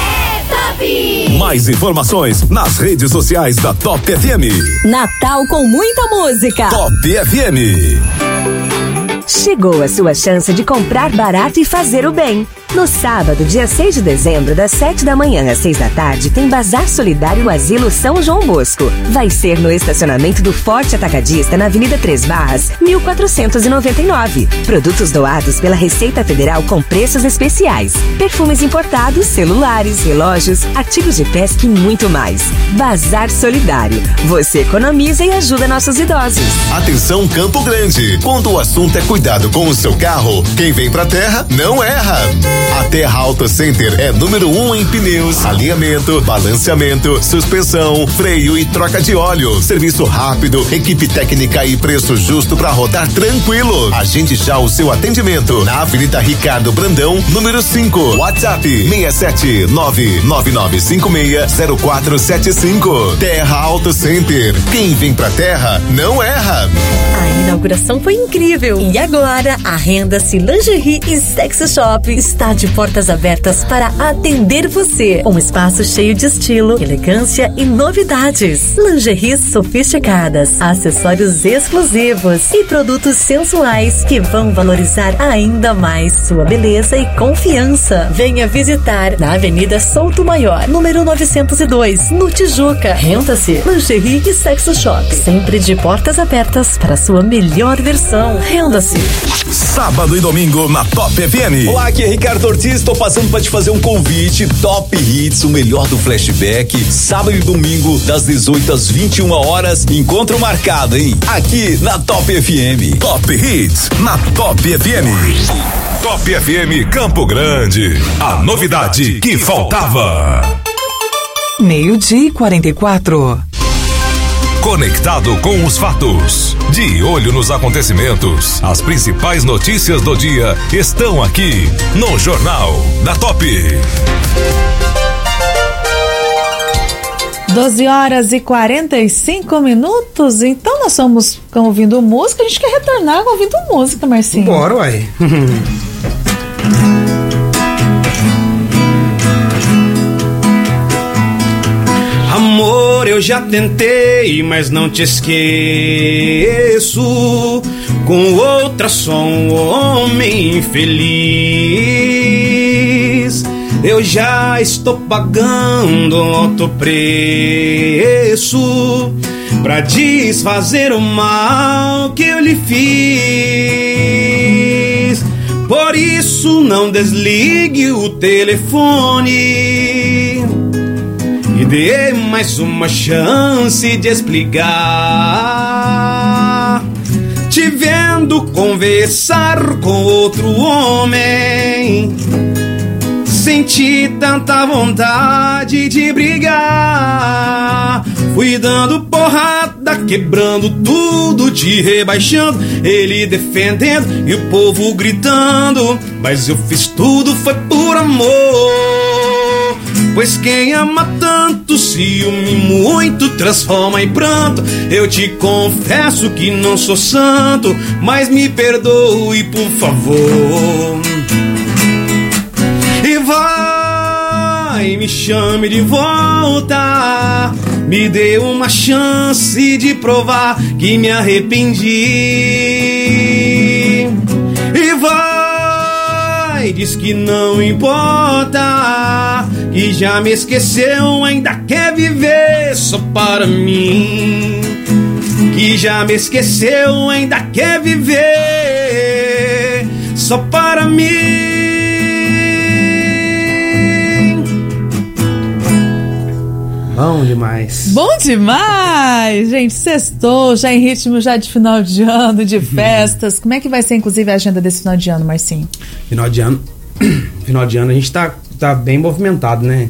Mais informações nas redes sociais da Top F M. Natal com muita música. Top F M. Chegou a sua chance de comprar barato e fazer o bem. No sábado, dia seis de dezembro, das sete da manhã às seis da tarde, tem Bazar Solidário no Asilo São João Bosco. Vai ser no estacionamento do Forte Atacadista, na Avenida Três Barras, mil quatrocentos e noventa e nove. Produtos doados pela Receita Federal com preços especiais. Perfumes importados, celulares, relógios, artigos de pesca e muito mais. Bazar Solidário. Você economiza e ajuda nossos idosos. Atenção Campo Grande. Quando o assunto é cuidado com o seu carro, quem vem pra terra não erra. A Terra Auto Center é número um em pneus, alinhamento, balanceamento, suspensão, freio e troca de óleo. Serviço rápido, equipe técnica e preço justo para rodar tranquilo. Agende já o seu atendimento na Avenida Ricardo Brandão, número cinco. WhatsApp seis sete nove nove nove cinco seis zero quatro sete cinco. Terra Auto Center. Quem vem pra terra não erra. A inauguração foi incrível. E agora a Renda-se Lingerie e Sexy Shop está de portas abertas para atender você. Um espaço cheio de estilo, elegância e novidades. Lingeries sofisticadas, acessórios exclusivos e produtos sensuais que vão valorizar ainda mais sua beleza e confiança. Venha visitar na Avenida Souto Maior, número novecentos e dois, no Tijuca. Renda-se Lingerie e Sexy Shop, sempre de portas abertas para sua melhor versão. Renda-se. Sábado e domingo na Top F M. Olá, aqui é Ricardo Ortiz, estou passando para te fazer um convite. Top Hits, o melhor do flashback. Sábado e domingo, das dezoito às vinte e uma horas. Encontro marcado, hein? Aqui na Top F M. Top Hits, na Top F M. Top F M Campo Grande. A novidade que faltava. Meio-dia e quarenta e quatro. Conectado com os fatos, de olho nos acontecimentos, as principais notícias do dia estão aqui no Jornal da Top. doze horas e quarenta e cinco minutos. Então nós estamos ouvindo música, a gente quer retornar ouvindo música, Marcinho. Bora, uai. Amor, eu já tentei, mas não te esqueço. Com outra sou um homem infeliz. Eu já estou pagando alto preço pra desfazer o mal que eu lhe fiz. Por isso não desligue o telefone e dê mais uma chance de explicar. Te vendo conversar com outro homem, senti tanta vontade de brigar. Fui dando porrada, quebrando tudo, te rebaixando, ele defendendo e o povo gritando. Mas eu fiz tudo, foi por amor. Pois quem ama tanto, ciúme muito, transforma em pranto. Eu te confesso que não sou santo, mas me perdoe, por favor. E vai, me chame de volta, me dê uma chance de provar que me arrependi. E vai, diz que não importa, que já me esqueceu, ainda quer viver só para mim. Que já me esqueceu, ainda quer viver só para mim. Bom demais. Bom demais! Gente, sextou, já em ritmo já de final de ano, de festas. Como é que vai ser, inclusive, a agenda desse final de ano, Marcinho? Final de ano, final de ano a gente tá, tá bem movimentado, né?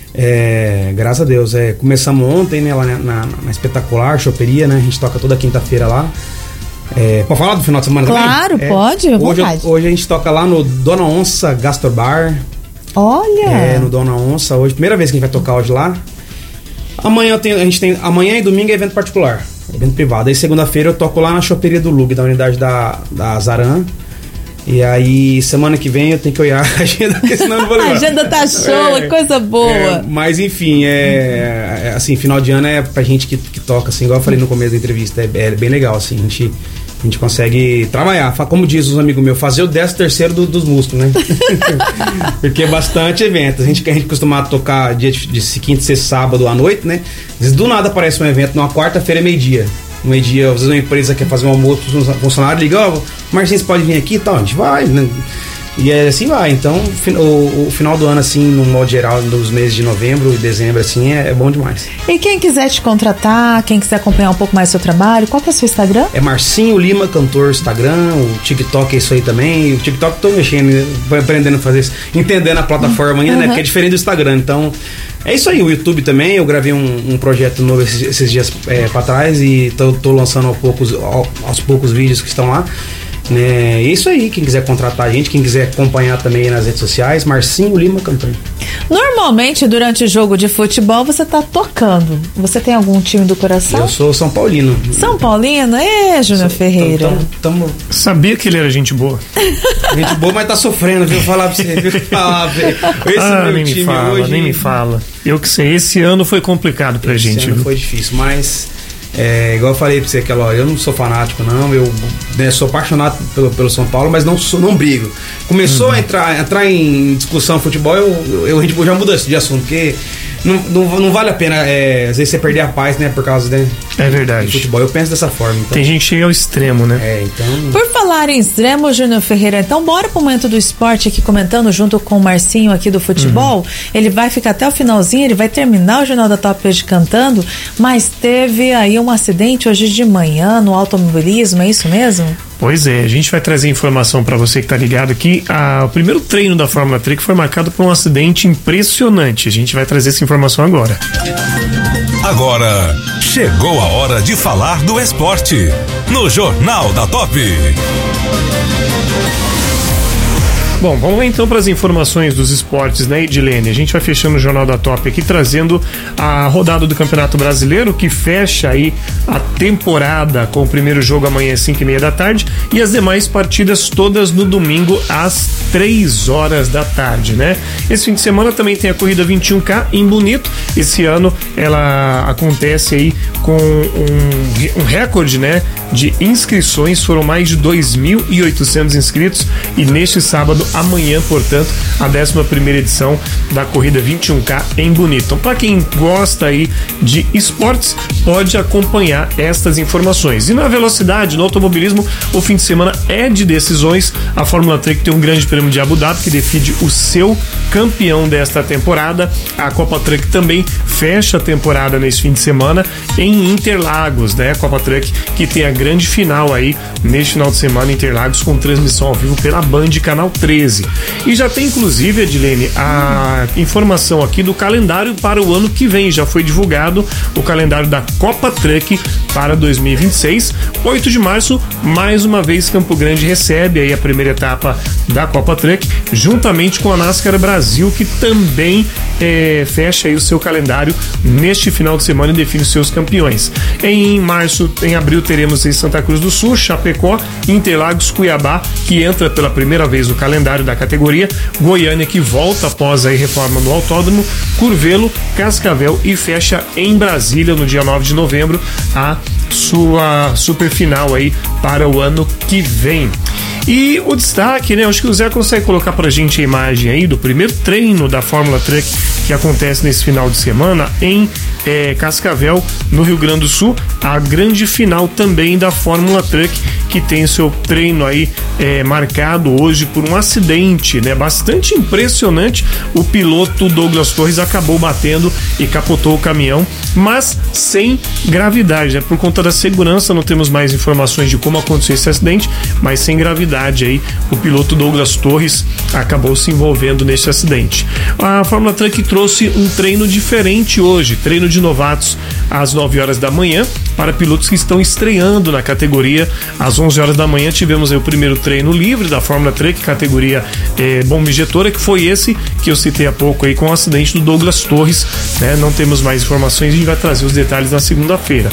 É, graças a Deus. É, começamos ontem, né, lá na, na, na Espetacular, choperia, né? A gente toca toda quinta-feira lá. É, pode falar do final de semana claro, também? Claro, pode, é, hoje, vontade. Hoje a gente toca lá no Dona Onça Gastrobar. Olha! É, no Dona Onça, hoje, primeira vez que a gente vai tocar hoje lá. Amanhã tem, a gente tem, amanhã e domingo é evento particular, evento privado. Aí segunda-feira eu toco lá na choperia do Lug, da unidade da, da Zaran. E aí semana que vem eu tenho que olhar a agenda, porque senão eu não vou lembrar. A agenda tá show, é, coisa boa. É, mas enfim, é, é assim, final de ano é pra gente que, que toca, assim, igual eu falei no começo da entrevista, é, é bem legal, assim, a gente... A gente consegue trabalhar, como diz os amigos meus, fazer o décimo terceiro do, dos músculos, né? Porque é bastante evento. A gente, a gente costuma tocar dia de, de quinta, sexta, sábado à noite, né? Às vezes do nada aparece um evento numa quarta-feira, meio-dia. Meio-dia, às vezes uma empresa quer fazer um almoço para os funcionários, liga, ó, oh, Marcinho, você pode vir aqui e tal, a gente vai, né? E é assim vai. Então, o, o final do ano, assim, no modo geral, nos meses de novembro e dezembro, assim, é, é bom demais. E quem quiser te contratar, quem quiser acompanhar um pouco mais do seu trabalho, qual que é o seu Instagram? É Marcinho Lima, cantor, Instagram, o TikTok é isso aí também. O TikTok tô mexendo, aprendendo a fazer isso, entendendo a plataforma ainda, uhum. né? Porque é diferente do Instagram, então... É isso aí, o YouTube também, eu gravei um, um projeto novo esses, esses dias é, pra trás e tô, tô lançando aos poucos, aos poucos vídeos que estão lá. É isso aí, quem quiser contratar a gente, quem quiser acompanhar também nas redes sociais, Marcinho Lima Cantor. Normalmente, durante o jogo de futebol, você tá tocando. Você tem algum time do coração? Eu sou São Paulino. São Paulino? É, Júnior Ferreira. Tamo, tamo... Sabia que ele era gente boa. Gente boa, mas tá sofrendo, viu? Falar pra você, viu? Falar, velho. Esse ah, meu nem time me fala, hoje... nem me fala. Eu que sei, esse ano foi complicado pra esse gente. Esse ano viu? foi difícil, mas... É, igual eu falei pra você aquela hora, eu não sou fanático não, eu né, sou apaixonado pelo, pelo São Paulo, mas não, sou, não brigo. Começou uhum. a entrar, entrar em discussão futebol, eu, eu, eu, eu já mudo de assunto, porque não, não, não vale a pena, é, às vezes você perder a paz, né, por causa de, é verdade. de futebol. Eu penso dessa forma. Então. Tem gente que chega ao extremo, né? É, então... Por falar em extremo, Júnior Ferreira, então bora pro momento do esporte aqui comentando junto com o Marcinho aqui do futebol. Uhum. Ele vai ficar até o finalzinho, ele vai terminar o Jornal da Top hoje cantando, mas teve aí um acidente hoje de manhã no automobilismo, é isso mesmo? Pois é, a gente vai trazer informação para você que tá ligado aqui. Ah, o primeiro treino da Fórmula Truck foi marcado por um acidente impressionante. A gente vai trazer essa informação agora. Agora, chegou a hora de falar do esporte no Jornal da Top. Bom, vamos lá então para as informações dos esportes, né, Edilene? A gente vai fechando o Jornal da Top aqui, trazendo a rodada do Campeonato Brasileiro, que fecha aí a temporada com o primeiro jogo amanhã às cinco e meia da tarde e as demais partidas todas no domingo às três horas da tarde, né? Esse fim de semana também tem a corrida vinte e um K em Bonito. Esse ano ela acontece aí com um, um recorde, né, de inscrições. Foram mais de dois mil e oitocentos inscritos e neste sábado, amanhã, portanto, a décima primeira edição da corrida vinte e um K em Bonito. Então, para quem gosta aí de esportes, pode acompanhar estas informações. E na velocidade, no automobilismo, o fim de semana é de decisões. A Fórmula Truck tem um grande prêmio de Abu Dhabi que decide o seu campeão desta temporada. A Copa Truck também fecha a temporada nesse fim de semana em Interlagos, né? A Copa Truck que tem a grande final aí neste final de semana em Interlagos, com transmissão ao vivo pela Band Canal treze. E já tem inclusive, Edilene, a informação aqui do calendário para o ano que vem. Já foi divulgado o calendário da Copa Truck para dois mil e vinte e seis. oito de março, mais uma vez Campo Grande recebe aí a primeira etapa da Copa Truck, juntamente com a NASCAR Brasil, que também é, fecha aí o seu calendário neste final de semana e define os seus campeões. Em março, em abril, teremos em Santa Cruz do Sul, Chapecó, Interlagos, Cuiabá, que entra pela primeira vez no calendário da categoria, Goiânia, que volta após a reforma no autódromo, Curvelo, Cascavel e fecha em Brasília no dia nove de novembro a sua super final aí para o ano que vem. E o destaque, né? Acho que o Zé consegue colocar pra gente a imagem aí do primeiro treino da Fórmula Truck que acontece nesse final de semana em é, Cascavel, no Rio Grande do Sul, a grande final também da Fórmula Truck, que tem seu treino aí é, marcado hoje por um acidente, né? Bastante impressionante. O piloto Douglas Torres acabou batendo e capotou o caminhão, mas sem gravidade, né? Por conta da segurança, não temos mais informações de como aconteceu esse acidente, mas sem gravidade aí, o piloto Douglas Torres acabou se envolvendo nesse acidente. A Fórmula Truck trouxe um treino diferente hoje, treino de novatos às nove horas da manhã, para pilotos que estão estreando na categoria. Às onze horas da manhã tivemos aí o primeiro treino livre da Fórmula Truck, categoria eh, bomba injetora, que foi esse que eu citei há pouco aí com o acidente do Douglas Torres, né? Não temos mais informações, a gente vai trazer os detalhes na segunda-feira.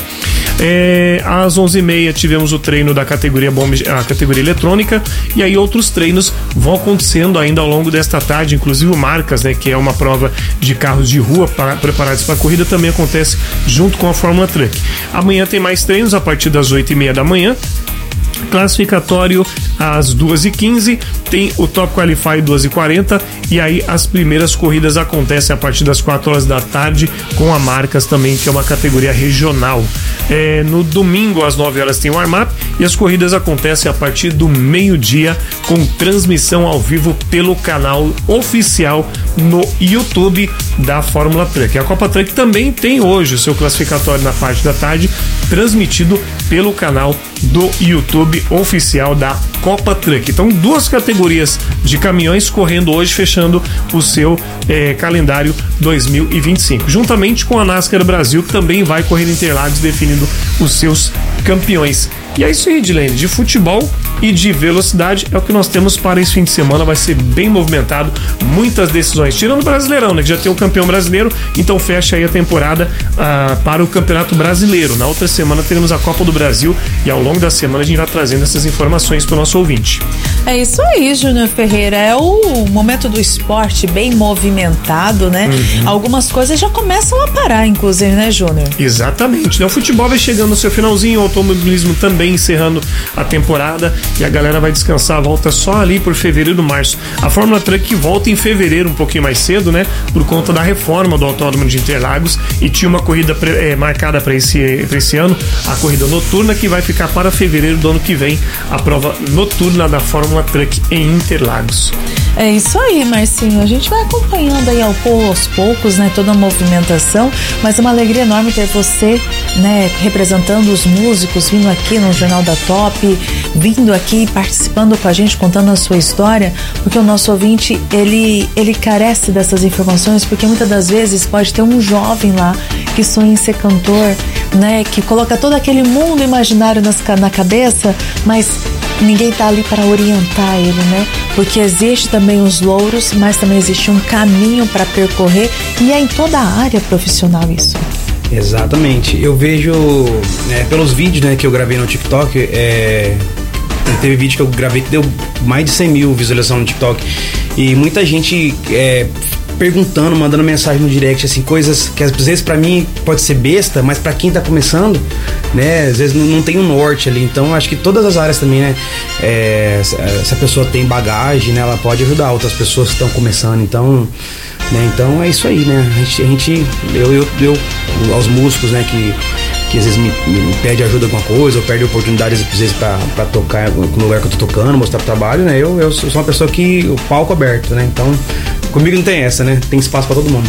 É, às onze e meia tivemos o treino da categoria bomba, a categoria eletrônica, e aí outros treinos vão acontecendo ainda ao longo desta tarde, inclusive o Marcas, né, que é uma prova de carros de rua para, preparados para a corrida, também acontece junto com a Fórmula Truck. Amanhã tem mais treinos a partir das oito e meia da manhã. Classificatório às duas e quinze, tem o Top Qualify duas e quarenta, e aí as primeiras corridas acontecem a partir das quatro horas da tarde com a Marcas também, que é uma categoria regional. É, no domingo às nove horas tem o warm-up e as corridas acontecem a partir do meio-dia com transmissão ao vivo pelo canal oficial no YouTube da Fórmula Truck. A Copa Truck também tem hoje o seu classificatório na parte da tarde, transmitido pelo canal do YouTube oficial da Copa Truck. Então, duas categorias de caminhões correndo hoje, fechando o seu eh, calendário dois mil e vinte e cinco, juntamente com a NASCAR Brasil, que também vai correr em Interlagos, definindo os seus campeões. E é isso aí, Edilene, de futebol e de velocidade é o que nós temos para esse fim de semana. Vai ser bem movimentado, muitas decisões, tirando o Brasileirão, né, que já tem o campeão brasileiro, então fecha aí a temporada ah, para o Campeonato Brasileiro. Na outra semana teremos a Copa do Brasil e ao longo da semana a gente vai trazendo essas informações para o nosso ouvinte. É isso aí, Júnior Ferreira, é o momento do esporte bem movimentado, né? Uhum. Algumas coisas já começam a parar, inclusive, né, Júnior? Exatamente, né? O futebol vai chegando no seu finalzinho, o automobilismo também encerrando a temporada e a galera vai descansar, volta só ali por fevereiro, março. A Fórmula Truck volta em fevereiro, um pouquinho mais cedo, né? Por conta da reforma do Autódromo de Interlagos, e tinha uma corrida é, marcada para esse, pra esse ano, a corrida noturna, que vai ficar para fevereiro do ano que vem, a prova noturna da Fórmula Truck em Interlagos. É isso aí, Marcinho. A gente vai acompanhando aí aos poucos, né, toda a movimentação, mas é uma alegria enorme ter você, né, representando os músicos, vindo aqui no Jornal da Top, vindo aqui participando com a gente, contando a sua história, porque o nosso ouvinte, ele, ele carece dessas informações, porque muitas das vezes pode ter um jovem lá que sonha em ser cantor, né, que coloca todo aquele mundo imaginário nas, na cabeça, mas ninguém tá ali para orientar ele, né? Porque existe também os louros, mas também existe um caminho para percorrer, e é em toda a área profissional isso. Exatamente. Eu vejo é, pelos vídeos, né, que eu gravei no TikTok, é, teve vídeo que eu gravei que deu mais de cem mil visualizações no TikTok, e muita gente é, perguntando, mandando mensagem no direct, assim, coisas que às vezes pra mim pode ser besta, mas pra quem tá começando, né, às vezes não, não tem um norte ali. Então acho que todas as áreas também, né, é, se a pessoa tem bagagem, né, ela pode ajudar outras pessoas que estão começando. Então, né, então é isso aí, né, a gente, a gente eu, eu, eu aos músicos, né, que que às vezes me, me pede ajuda com alguma coisa, ou perde oportunidades às vezes pra, pra tocar no lugar que eu tô tocando, mostrar o trabalho, né? Eu, eu sou uma pessoa que o palco aberto, né? Então, comigo não tem essa, né? Tem espaço pra todo mundo.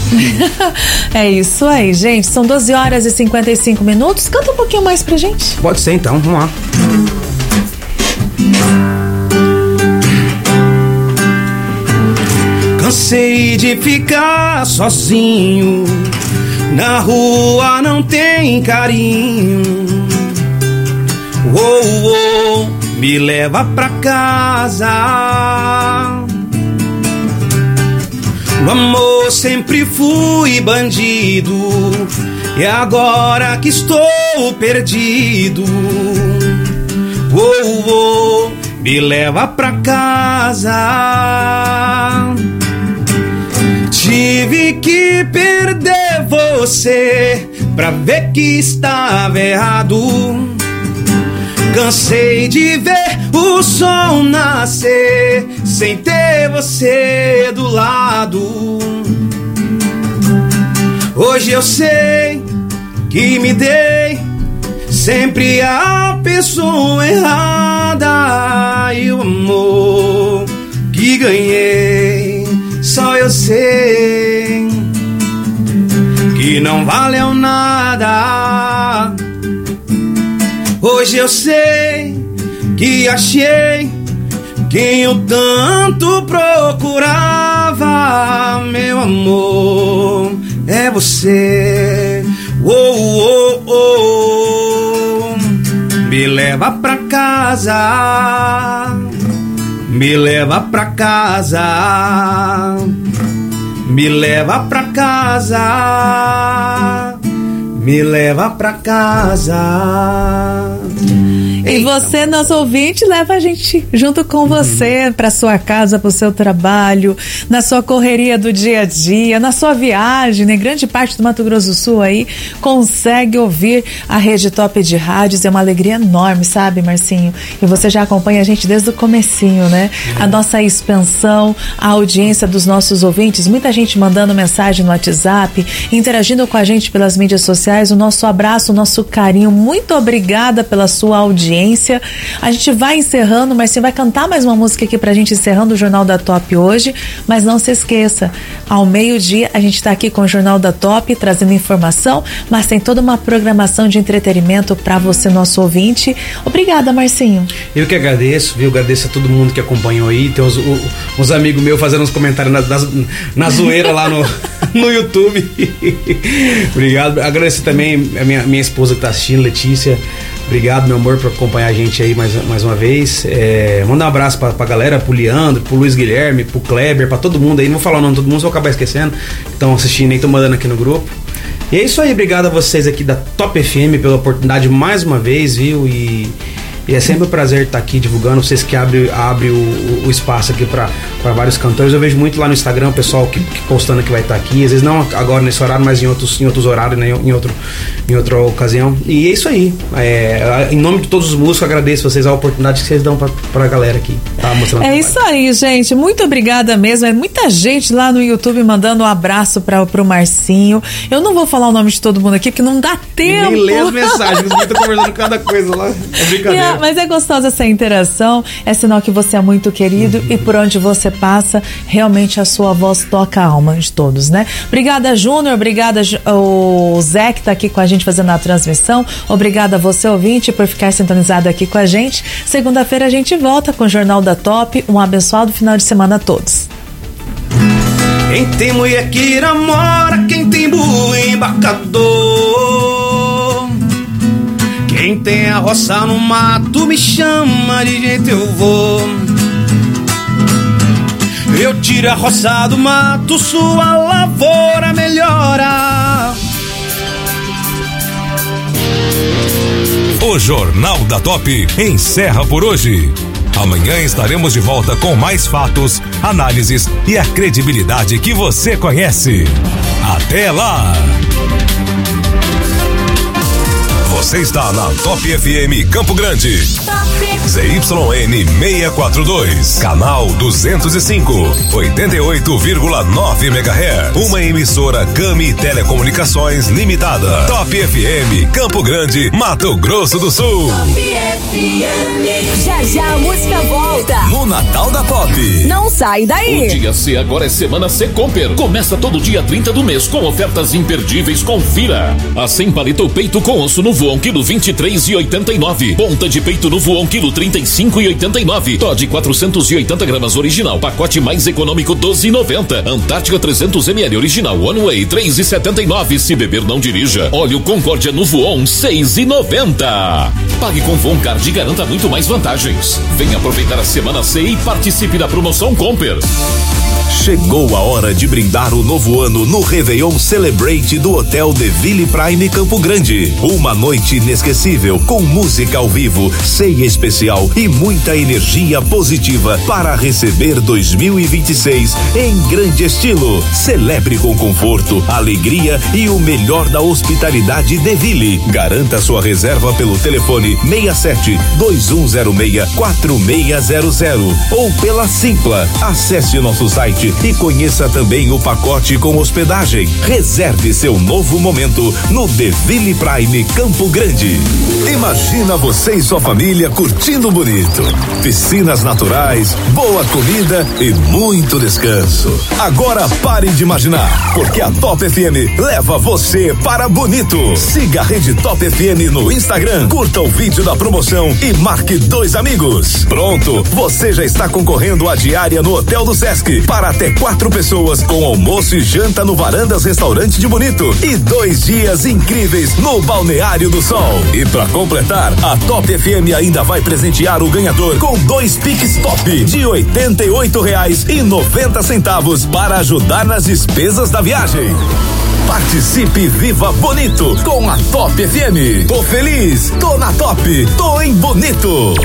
É isso aí, gente. São doze horas e cinquenta e cinco minutos. Canta um pouquinho mais pra gente. Pode ser, então. Vamos lá. Cansei de ficar sozinho, na rua não tem carinho. Oh, oh, me leva pra casa. No amor sempre fui bandido, e agora que estou perdido, oh, oh, me leva pra casa. Tive que perder você pra ver que estava errado. Cansei de ver o sol nascer sem ter você do lado. Hoje eu sei que me dei sempre a pessoa errada. ganhei, só eu sei que não valeu nada. Hoje eu sei que achei quem eu tanto procurava, meu amor, é você. Oh, oh, oh. Me leva pra casa, me leva pra casa, me leva pra casa, me leva pra casa. E você, nosso ouvinte, leva a gente junto com você para sua casa, para o seu trabalho, na sua correria do dia a dia, na sua viagem, né? Grande parte do Mato Grosso do Sul aí consegue ouvir a Rede Top de Rádios. É uma alegria enorme, sabe, Marcinho? E você já acompanha a gente desde o comecinho, né? A nossa expansão, a audiência dos nossos ouvintes, muita gente mandando mensagem no WhatsApp, interagindo com a gente pelas mídias sociais. O nosso abraço, o nosso carinho. Muito obrigada pela sua audiência. A gente vai encerrando, mas você vai cantar mais uma música aqui pra gente encerrando o Jornal da Top hoje, mas não se esqueça, ao meio-dia a gente tá aqui com o Jornal da Top trazendo informação, mas tem toda uma programação de entretenimento pra você, nosso ouvinte. Obrigada, Marcinho. Eu que agradeço, viu? Agradeço a todo mundo que acompanhou aí. Tem uns, uns amigos meus fazendo uns comentários na, na, na zoeira lá no, no YouTube. Obrigado. Agradeço também a minha, minha esposa que tá assistindo, Letícia. Obrigado, meu amor, por acompanhar a gente aí mais, mais uma vez. É, manda um abraço pra, pra galera, pro Leandro, pro Luiz Guilherme, pro Kleber, pra todo mundo aí. Não vou falar o nome de todo mundo, vou acabar esquecendo. Estão assistindo aí, estão mandando aqui no grupo. E é isso aí, obrigado a vocês aqui da Top F M pela oportunidade mais uma vez, viu? E, e é sempre um prazer estar aqui divulgando. Vocês que abrem abre o, o espaço aqui para vários cantores. Eu vejo muito lá no Instagram o pessoal que, que postando que vai estar aqui. Às vezes não agora nesse horário, mas em outros, em outros horários, né? em, outro, em outra ocasião. E é isso aí. É, em nome de todos os músicos, eu agradeço vocês a oportunidade que vocês dão pra, pra galera aqui. Tá mostrando é isso aí, gente. Muito obrigada mesmo. É muita gente lá no YouTube mandando um abraço pra, pro Marcinho. Eu não vou falar o nome de todo mundo aqui, porque não dá tempo. Nem ler as mensagens, eu tô conversando cada coisa lá. É brincadeira. Mas é gostosa essa interação, é sinal que você é muito querido uhum. e por onde você passa, realmente a sua voz toca a alma de todos, né? Obrigada, Júnior, obrigada o Zé que tá aqui com a gente fazendo a transmissão, obrigada a você, ouvinte, por ficar sintonizado aqui com a gente. Segunda-feira a gente volta com o Jornal da Top. Um abençoado final de semana a todos. Quem tem mulher que namora, quem tem burro embarcador, quem tem a roça no mato me chama, de jeito eu vou. Eu tiro a roça do mato, sua lavoura melhora. O Jornal da Top encerra por hoje. Amanhã estaremos de volta com mais fatos, análises e a credibilidade que você conhece. Até lá! Você está na Top F M Campo Grande. Z Y N seiscentos e quarenta e dois, canal duzentos e cinco, oitenta e oito vírgula nove megahertz. Uma emissora Gami Telecomunicações Limitada. Top F M Campo Grande, Mato Grosso do Sul. Top F M. Já já a música volta. No Natal da Top. Não sai daí. O dia C agora é Semana C Comper. Começa todo dia trinta do mês com ofertas imperdíveis. Confira. A cem palito peito com osso no voão, quilo vinte e três e oitenta e nove. Ponta de peito no voão, quilo trinta e cinco e oitenta e nove. Todd quatrocentos e oitenta gramas original, pacote mais econômico doze e noventa. Antártica trezentos mililitros original One Way três e setenta e nove. Se beber não dirija. Óleo Concórdia no voão seis e noventa. Pague com Voon Card e garanta muito mais vantagens. Venha aproveitar a Semana C e participe da promoção Comper. Chegou a hora de brindar o novo ano no Réveillon Celebrate do Hotel De Ville Prime Campo Grande. Uma noite inesquecível com música ao vivo, ceia especial e muita energia positiva para receber dois mil e vinte e seis em grande estilo. Celebre com conforto, alegria e o melhor da hospitalidade De Ville. Garanta sua reserva pelo telefone seis sete dois um zero seis quatro seis zero zero ou pela Simpla. Acesse o nosso site Resort e conheça também o pacote com hospedagem. Reserve seu novo momento no Deville Prime Campo Grande. Imagina você e sua família curtindo bonito. Piscinas naturais, boa comida e muito descanso. Agora pare de imaginar, porque a Top F M leva você para bonito. Siga a Rede Top F M no Instagram, curta o vídeo da promoção e marque dois amigos. Pronto, você já está concorrendo à diária no Hotel do Sesc para até quatro pessoas com almoço e janta no Varandas Restaurante de Bonito e dois dias incríveis no Balneário do Sol. E para completar, a Top F M ainda vai presentear o ganhador com dois Pix Top de oitenta e oito reais e noventa centavos para ajudar nas despesas da viagem. Participe e viva bonito com a Top F M. Tô feliz, tô na Top, tô em Bonito.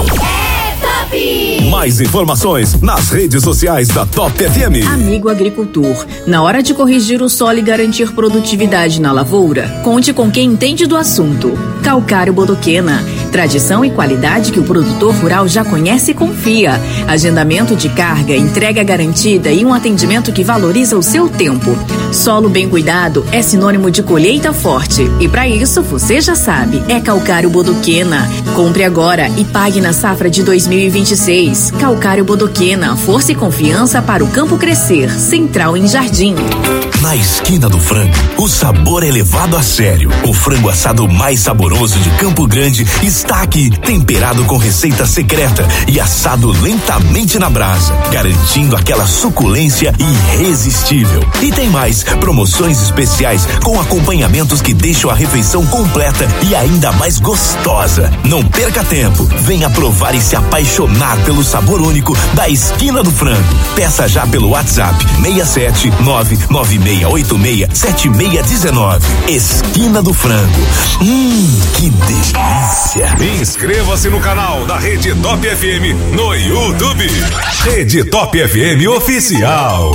Mais informações nas redes sociais da Top F M. Amigo agricultor, na hora de corrigir o solo e garantir produtividade na lavoura, conte com quem entende do assunto. Calcário Bodoquena, tradição e qualidade que o produtor rural já conhece e confia. Agendamento de carga, entrega garantida e um atendimento que valoriza o seu tempo. Solo bem cuidado é sinônimo de colheita forte. E para isso, você já sabe, é Calcário Bodoquena. Compre agora e pague na safra de dois mil e vinte e seis. Calcário Bodoquena, força e confiança para o campo crescer. Central em Jardim. Na esquina do frango, o sabor é levado a sério. O frango assado mais saboroso de Campo Grande está aqui, temperado com receita secreta e assado lentamente na brasa, garantindo aquela suculência irresistível. E tem mais, promoções especiais com acompanhamentos que deixam a refeição completa e ainda mais gostosa. Não perca tempo, venha provar e se apaixonar pelo sabor único da esquina do frango. Peça já pelo WhatsApp seis sete nove nove seis oito seis sete seis um nove. Esquina do Frango. Hum, que delícia. Inscreva-se no canal da Rede Top F M no YouTube. Rede Top F M Oficial.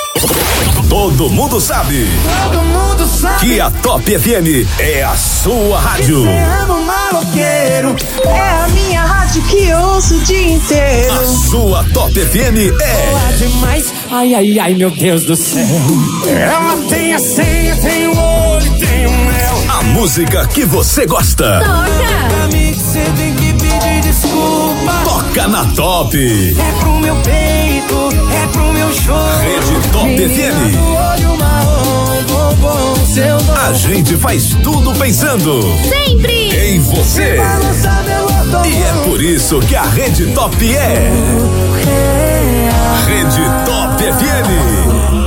Todo mundo sabe. Todo mundo sabe que a Top F M é a sua rádio. Você ama o maloqueiro, é a minha rádio que eu ouço o dia inteiro. A sua Top F M é boa demais, ai, ai, ai, meu Deus do céu. Ela tem a senha, tem o olho, tem o mel. A música que você gosta. Toca! Pra mim você tem que pedir desculpa. Toca na Top. É pro meu peito, é pro meu choro. Rede Top F M. Olho marrom, bombom, seu dom. A gente faz tudo pensando sempre em você. E é por isso que a Rede Top é Rede Top F M.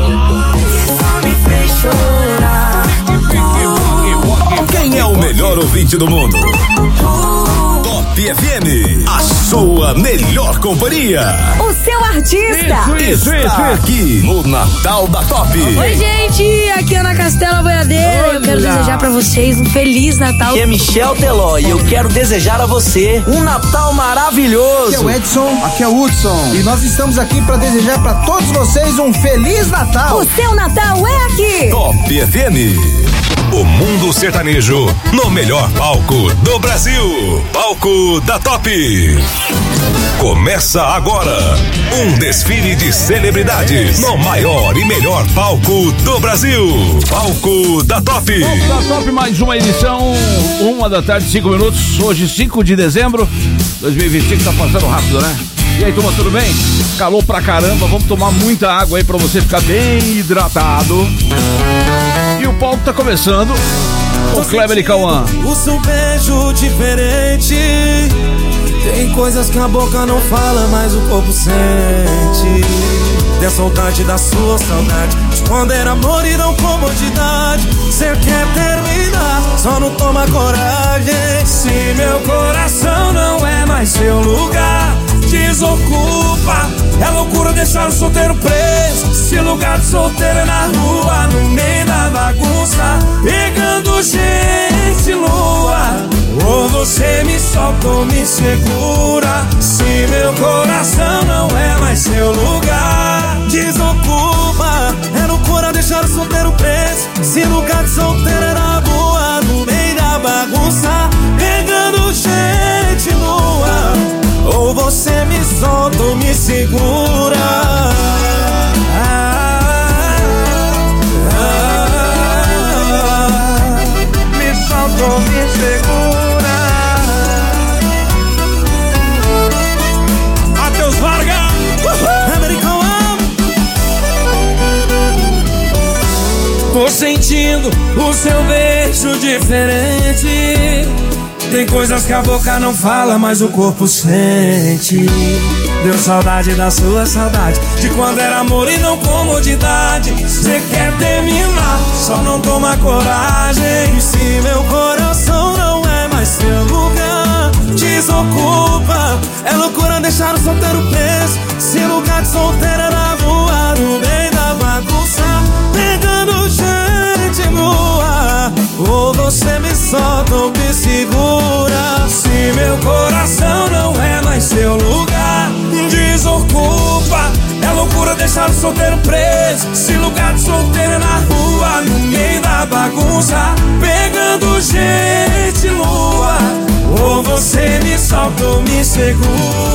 Quem é o melhor ouvinte do mundo? Top F M, a sua melhor companhia. O seu artista isso, isso, está isso, aqui no Natal da Top. Oi, gente, aqui é Ana Castela Boiadeira. Eu quero desejar pra vocês um Feliz Natal. Aqui é Michel Teló e eu quero desejar a você um Natal maravilhoso. Aqui é o Edson, aqui é o Hudson e nós estamos aqui pra desejar pra todos vocês um Feliz Natal. O seu Natal é aqui. Top F M. O mundo sertanejo no melhor palco do Brasil. Palco da Top. Começa agora um desfile de celebridades no maior e melhor palco do Brasil. Palco da Top. Palco da Top, mais uma edição, uma da tarde, cinco minutos. Hoje, cinco de dezembro de dois mil e vinte e cinco, tá passando rápido, né? E aí, turma, tudo bem? Calor pra caramba, vamos tomar muita água aí pra você ficar bem hidratado. E o palco tá começando com Kleber e Cauã. O seu beijo diferente. Tem coisas que a boca não fala, mas o corpo sente. Tem a saudade da sua saudade, esconder amor e não comodidade. Cê quer terminar, só não toma coragem. Se meu coração não é mais seu lugar, desocupa. É loucura deixar o solteiro preso. Se lugar de solteiro é na rua, no meio da bagunça, pegando gente lua. Ou você me solta ou me segura. Se meu coração não é mais seu lugar, desocupa. É loucura deixar o solteiro preso. Se lugar de solteiro é na rua, no meio da bagunça, pegando gente nua. Ou você me solta ou me segura. Ah, sentindo o seu beijo diferente. Tem coisas que a boca não fala, mas o corpo sente. Deu saudade da sua saudade, de quando era amor e não comodidade. Cê quer terminar, só não toma coragem. E se meu coração não é mais seu lugar, desocupa. É loucura deixar o solteiro preso. Se lugar de solteiro é na rua, no meio da bagunça, pegando gente nua. Ou você me solta ou me segura. Se meu coração não é mais seu lugar, desocupa. É loucura deixar o solteiro preso. Se lugar de solteiro é na rua, no meio da bagunça, pegando gente nua. Ou você me solta ou me segura.